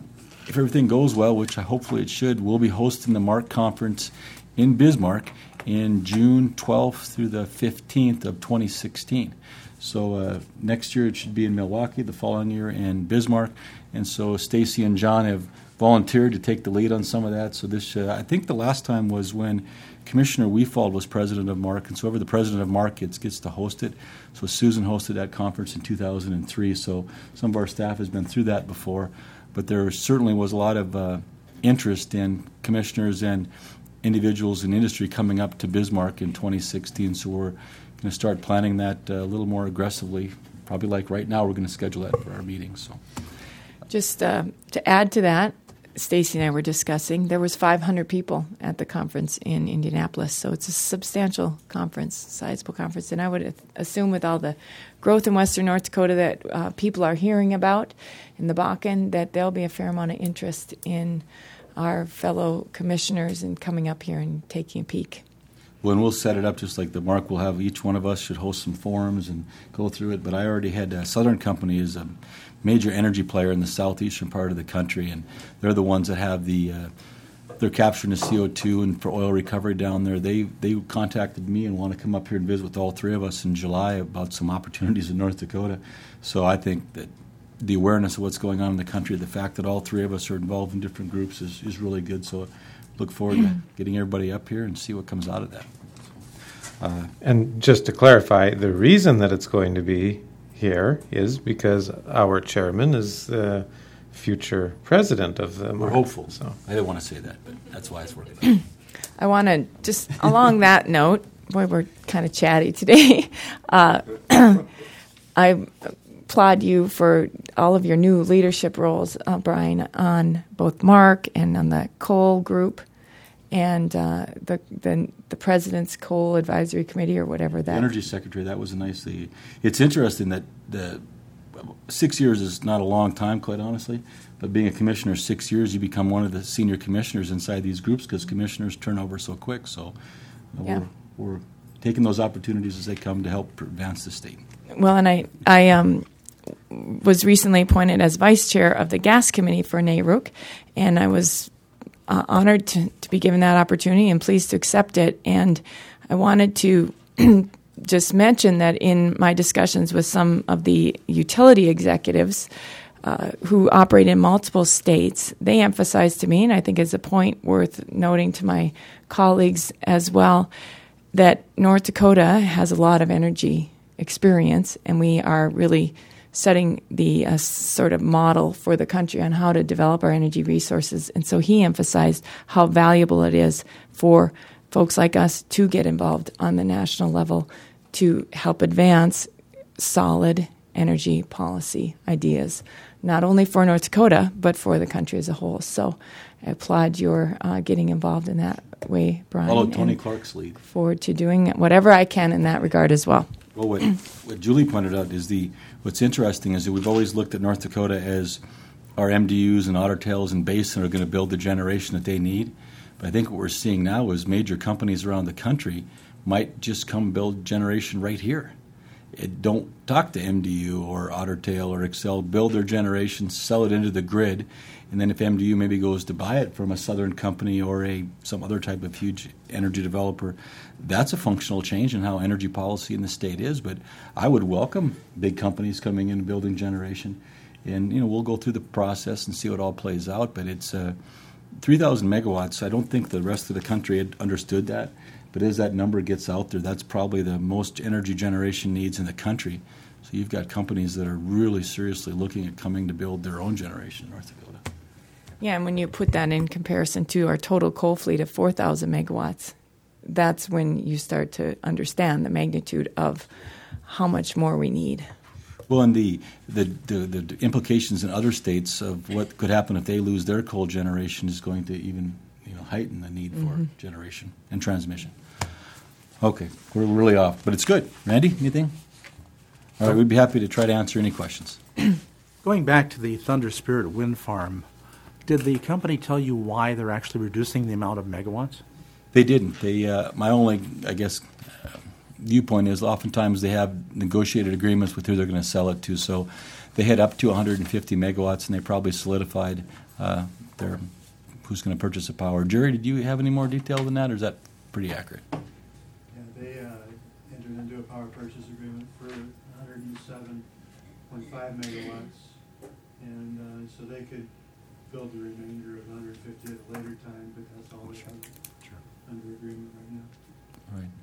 if everything goes well, which I hopefully it should, we'll be hosting the MARC conference in Bismarck in June twelfth through the fifteenth of twenty sixteen. So uh, next year it should be in Milwaukee, the following year in Bismarck. And so Stacy and John have volunteered to take the lead on some of that. So this, uh, I think the last time was when Commissioner Weefald was president of MARC, and so whoever the president of MARC gets gets to host it. So Susan hosted that conference in two thousand three. So some of our staff has been through that before. But there certainly was a lot of uh, interest in commissioners and individuals in industry coming up to Bismarck in twenty sixteen. So we're going to start planning that uh, a little more aggressively. Probably like right now, we're going to schedule that for our meetings. So, Just uh, to add to that, Stacy and I were discussing, there was five hundred people at the conference in Indianapolis, so it's a substantial conference, sizable conference. And I would assume with all the growth in western North Dakota that uh, people are hearing about in the Bakken, that there'll be a fair amount of interest in our fellow commissioners and coming up here and taking a peek. well, and we'll set it up just like the MARC will have. Each one of us should host some forums and go through it. But I already had uh, Southern Company is a major energy player in the southeastern part of the country, and they're the ones that have the uh, they're capturing the C O two and for oil recovery down there. They they contacted me and want to come up here and visit with all three of us in July about some opportunities in North Dakota. So I think that the awareness of what's going on in the country, the fact that all three of us are involved in different groups is, is really good. So look forward to getting everybody up here and see what comes out of that. Uh, And just to clarify, the reason that it's going to be here is because our chairman is the future president of the we're MARC. hopeful. So I didn't want to say that, but that's why it's working out. I want to just, along that note, boy, we're kind of chatty today. Uh, I applaud you for all of your new leadership roles, uh, Brian, on both MARC and on the coal group and uh, the, the the president's coal advisory committee or whatever that. The energy secretary, that was a nice thing. It's interesting that the six years is not a long time, quite honestly, but being a commissioner six years, you become one of the senior commissioners inside these groups because commissioners turn over so quick. So uh, Yeah. we're, we're taking those opportunities as they come to help advance the state. Well, and I, I um, was recently appointed as vice chair of the gas committee for N A R U C, and I was uh, honored to, to to be given that opportunity and pleased to accept it. And I wanted to just mention that in my discussions with some of the utility executives uh, who operate in multiple states, they emphasized to me, and I think is a point worth noting to my colleagues as well, that North Dakota has a lot of energy experience, and we are really setting the uh, sort of model for the country on how to develop our energy resources. And so he emphasized how valuable it is for folks like us to get involved on the national level to help advance solid energy policy ideas, not only for North Dakota, but for the country as a whole. So I applaud your uh, getting involved in that way, Brian. Follow Tony Clark's lead. Forward to doing whatever I can in that regard as well. Well, what, what Julie pointed out is the what's interesting is that we've always looked at North Dakota as our M D Us and Otter Tails and Basin are going to build the generation that they need. But I think what we're seeing now is major companies around the country might just come build generation right here. It don't talk to M D U or Otter Tail or Excel, build their generation, sell it into the grid, and then if M D U maybe goes to buy it from a southern company or a some other type of huge energy developer, that's a functional change in how energy policy in the state is. But I would welcome big companies coming in and building generation, and you know we'll go through the process and see what all plays out. But it's uh, three thousand megawatts. I don't think the rest of the country had understood that. But as that number gets out there, that's probably the most energy generation needs in the country. So you've got companies that are really seriously looking at coming to build their own generation in North Dakota. Yeah, and when you put that in comparison to our total coal fleet of four thousand megawatts, that's when you start to understand the magnitude of how much more we need. Well, and the, the, the, the implications in other states of what could happen if they lose their coal generation is going to even you know, heighten the need for mm-hmm. generation and transmission. Okay, we're really off, but it's good. Randy, anything? All right, we'd be happy to try to answer any questions. Going back to the Thunder Spirit wind farm, did the company tell you why they're actually reducing the amount of megawatts? They didn't. They, uh, my only, I guess, uh, viewpoint is oftentimes they have negotiated agreements with who they're going to sell it to. So they had up to one hundred fifty megawatts, and they probably solidified uh, their who's going to purchase the power. Jerry, did you have any more detail than that, or is that pretty accurate? Yeah, they uh, entered into a power purchase agreement for one hundred seven point five megawatts, and uh, so they could build the remainder of one hundred fifty at a later time, but that's all we have Sure. under agreement right now. Right.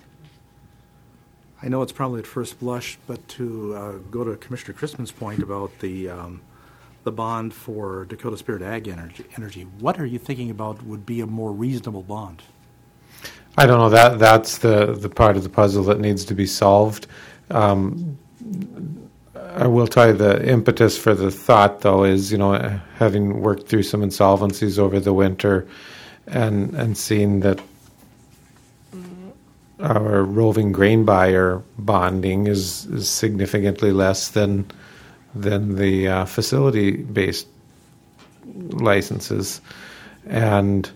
I know it's probably at first blush, but to uh, go to Commissioner Christman's point about the um, the bond for Dakota Spirit Ag Energy, energy, what are you thinking about would be a more reasonable bond? I don't know. That that's the, the part of the puzzle that needs to be solved. Um, I will tell you the impetus for the thought, though, is, you know, having worked through some insolvencies over the winter and and seeing that our roving grain buyer bonding is, is significantly less than than the uh, facility-based licenses. And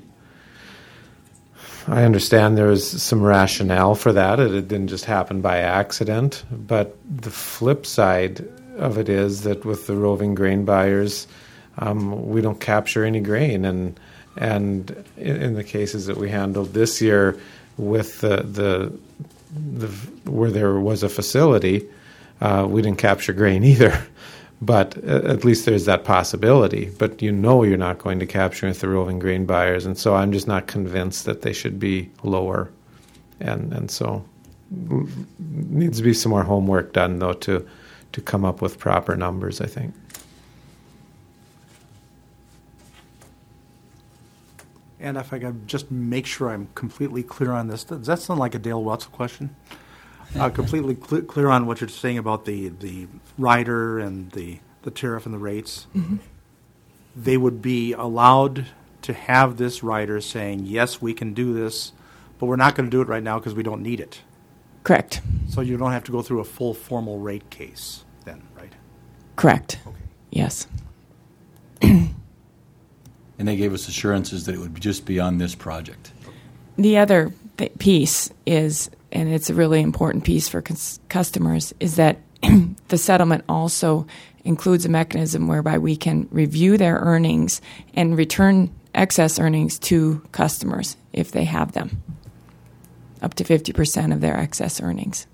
I understand there was some rationale for that. It, it didn't just happen by accident. But the flip side of it is that with the roving grain buyers, um, we don't capture any grain. And and in, in the cases that we handled this year with the the, the where there was a facility, uh, we didn't capture grain either. But at least there's that possibility. But you know you're not going to capture with the roving grain buyers, and so I'm just not convinced that they should be lower. And and so needs to be some more homework done, though, to to come up with proper numbers, I think. And if I could just make sure I'm completely clear on this, does that sound like a Dale Wetzel question? Uh, completely cl- clear on what you're saying about the, the rider and the, the tariff and the rates. Mm-hmm. They would be allowed to have this rider saying, yes, we can do this, but we're not going to do it right now because we don't need it. Correct. So you don't have to go through a full formal rate case then, right? Correct. Okay. Yes. And they gave us assurances that it would just be on this project. The other th- piece is, and it's a really important piece for cons- customers, is that the settlement also includes a mechanism whereby we can review their earnings and return excess earnings to customers if they have them, up to fifty percent of their excess earnings.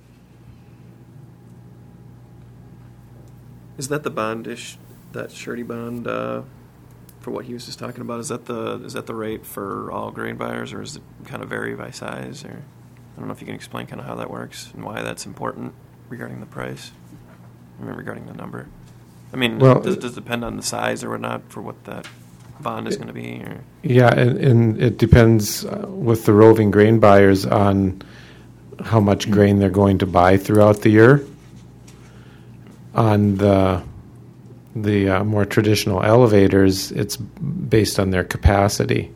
Is that the bond ish, that surety bond, uh, for what he was just talking about? Is that the is that the rate for all grain buyers, or is it kind of vary by size? Or I don't know if you can explain kind of how that works and why that's important regarding the price, I mean, regarding the number. I mean, well, does, does it depend on the size or whatnot for what that bond is going to be? Or? Yeah, and, and it depends uh, with the roving grain buyers on how much grain they're going to buy throughout the year. On the the uh, more traditional elevators, it's based on their capacity.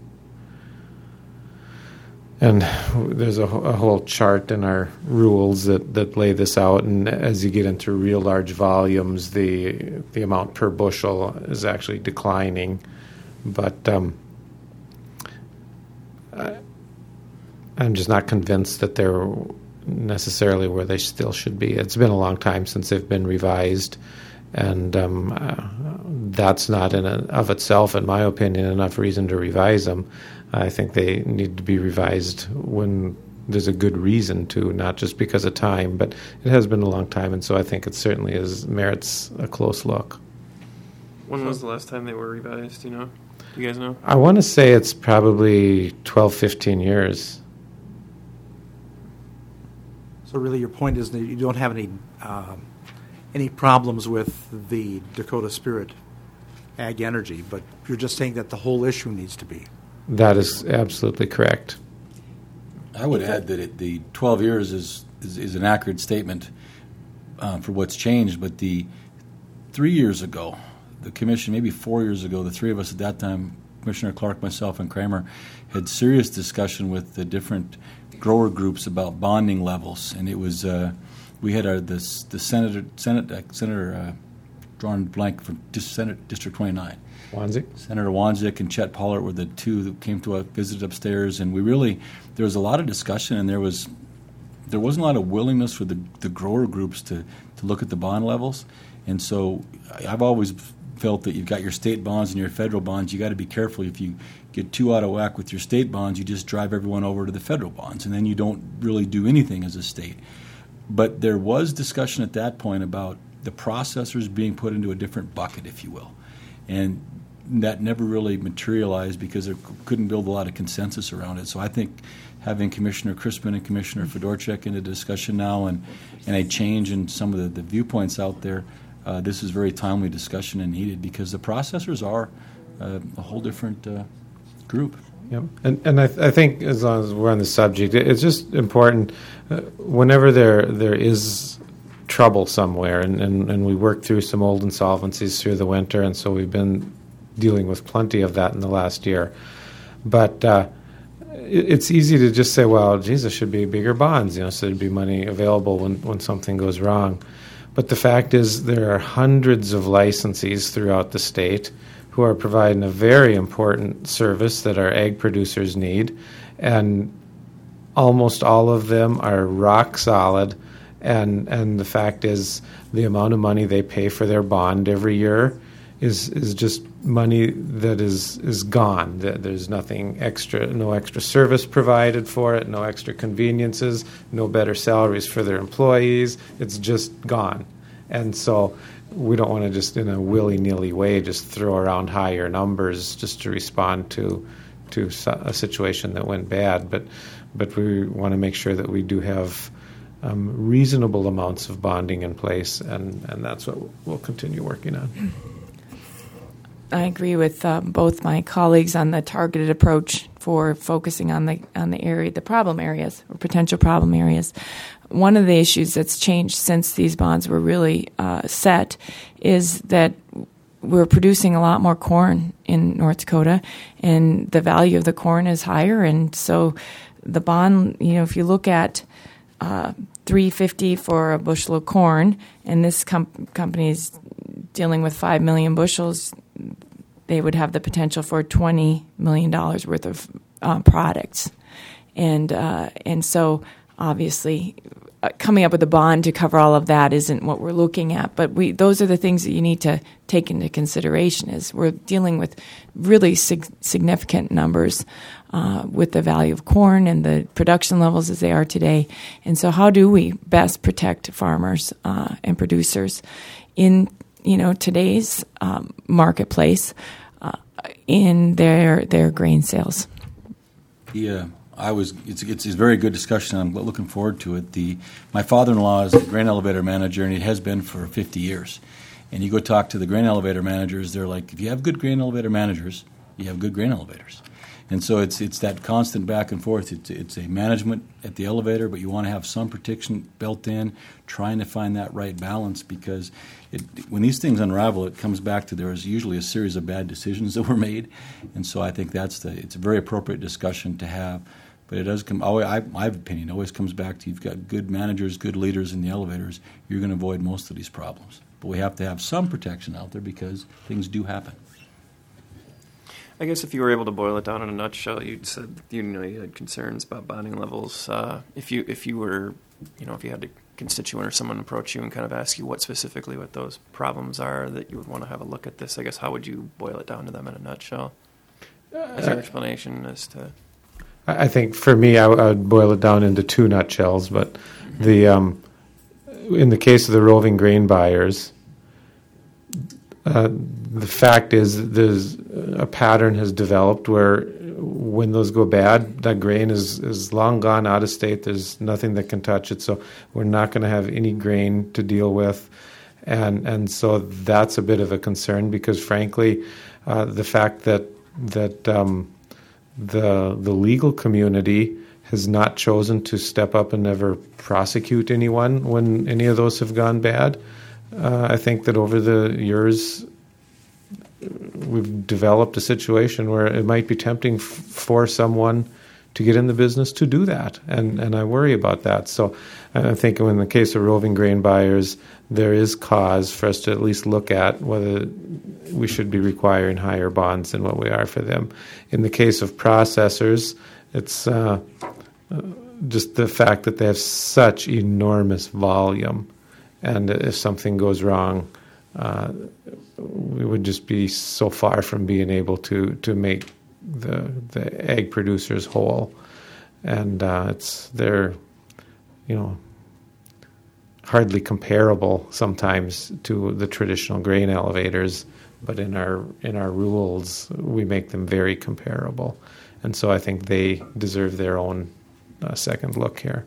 And there's a, a whole chart in our rules that, that lay this out. And as you get into real large volumes, the the amount per bushel is actually declining. But um, I, I'm just not convinced that they're necessarily where they still should be. It's been a long time since they've been revised, and um, uh, that's not in a, of itself, in my opinion, enough reason to revise them. I think they need to be revised when there's a good reason to, not just because of time, but it has been a long time, and so I think it certainly is merits a close look. When was the last time they were revised, do you know? Do you guys know? I want to say it's probably twelve, fifteen years. So really your point is that you don't have any um, any problems with the Dakota Spirit Ag Energy, but you're just saying that the whole issue needs to be. That is absolutely correct. I would add that it, the twelve years is, is, is an accurate statement uh, for what's changed, but the three years ago, the commission, maybe four years ago, the three of us at that time, Commissioner Clark, myself, and Kramer, had serious discussion with the different grower groups about bonding levels, and it was uh, we had our this the senator Senate uh, Senator uh, drawn blank from Dis- Senate District twenty-nine. Wanzik? Senator Wanzik and Chet Pollard were the two that came to a visit upstairs, and we really there was a lot of discussion, and there was there wasn't a lot of willingness for the, the grower groups to, to look at the bond levels, and so I've always felt that you've got your state bonds and your federal bonds. You got to be careful. If you get too out of whack with your state bonds, you just drive everyone over to the federal bonds, and then you don't really do anything as a state. But there was discussion at that point about the processors being put into a different bucket, if you will, and that never really materialized because there couldn't build a lot of consensus around it. So I think having Commissioner Crispin and Commissioner Fedorchak in the discussion now, and, and a change in some of the, the viewpoints out there, Uh, this is very timely discussion and needed because the processors are uh, a whole different uh, group. Yep. And and I, th- I think as long as we're on the subject, it, it's just important uh, whenever there there is trouble somewhere, and, and, and we worked through some old insolvencies through the winter, and so we've been dealing with plenty of that in the last year. But uh, it, it's easy to just say, well, geez, there should be bigger bonds, you know, so there'd be money available when, when something goes wrong. But the fact is there are hundreds of licensees throughout the state who are providing a very important service that our ag producers need, and almost all of them are rock solid. And and the fact is the amount of money they pay for their bond every year is is just money that is, is gone. There's nothing extra, no extra service provided for it, no extra conveniences, no better salaries for their employees. It's just gone. And so we don't want to just in a willy-nilly way just throw around higher numbers just to respond to to a situation that went bad. But but we want to make sure that we do have um, reasonable amounts of bonding in place, and, and that's what we'll continue working on. I agree with uh, both my colleagues on the targeted approach for focusing on the on the area, the problem areas or potential problem areas. One of the issues that's changed since these bonds were really uh, set is that we're producing a lot more corn in North Dakota, and the value of the corn is higher, and so the bond, you know, if you look at uh, three fifty for a bushel of corn, and this com- company is dealing with five million bushels, they would have the potential for twenty million dollars worth of uh, products. And uh, and so obviously uh, coming up with a bond to cover all of that isn't what we're looking at. But we those are the things that you need to take into consideration. Is we're dealing with really sig- significant numbers uh, with the value of corn and the production levels as they are today. And so, how do we best protect farmers uh, and producers in you know today's um, marketplace uh, in their their grain sales? Yeah. I was. It's, it's a very good discussion. I'm looking forward to it. The my father-in-law is the grain elevator manager, and he has been for fifty years. And you go talk to the grain elevator managers, they're like, if you have good grain elevator managers, you have good grain elevators. And so it's it's that constant back and forth. It's it's a management at the elevator, but you want to have some protection built in, trying to find that right balance, because it, when these things unravel, it comes back to there is usually a series of bad decisions that were made. And so I think that's the it's a very appropriate discussion to have. But it does come. Always, I, my opinion always comes back to you've got good managers, good leaders in the elevators. You're going to avoid most of these problems. But we have to have some protection out there because things do happen. I guess if you were able to boil it down in a nutshell, you said you know you had concerns about bonding levels. Uh, if you if you were you know if you had a constituent or someone approach you and kind of ask you what specifically what those problems are that you would want to have a look at this, I guess how would you boil it down to them in a nutshell? Is there an explanation as to? I think for me, I, I would boil it down into two nutshells. But the um, in the case of the roving grain buyers, uh, the fact is there's a pattern has developed where when those go bad, that grain is, is long gone out of state. There's nothing that can touch it. So we're not going to have any grain to deal with. And and so that's a bit of a concern because, frankly, uh, the fact that that um, the the legal community has not chosen to step up and never prosecute anyone when any of those have gone bad. Uh, I think that over the years we've developed a situation where it might be tempting f- for someone to get in the business to do that, and and I worry about that. So I think in the case of roving grain buyers, there is cause for us to at least look at whether we should be requiring higher bonds than what we are for them. In the case of processors, it's uh, just the fact that they have such enormous volume, and if something goes wrong, uh, we would just be so far from being able to, to make the the egg producers whole, and uh, it's they're you know hardly comparable sometimes to the traditional grain elevators, but in our in our rules we make them very comparable, and so I think they deserve their own uh, second look here.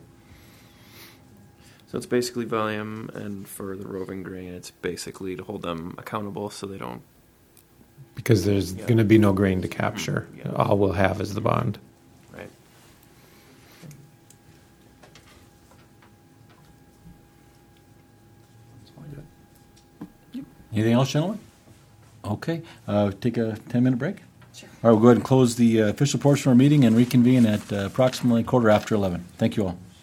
So it's basically volume, and for the roving grain, it's basically to hold them accountable so they don't. Because there's yeah. going to be no grain to capture. Yeah. All we'll have is the bond. Right. Anything else, gentlemen? Okay. Uh, take a ten-minute break? Sure. All right, we'll go ahead and close the uh, official portion of our meeting and reconvene at uh, approximately quarter after eleven. Thank you all.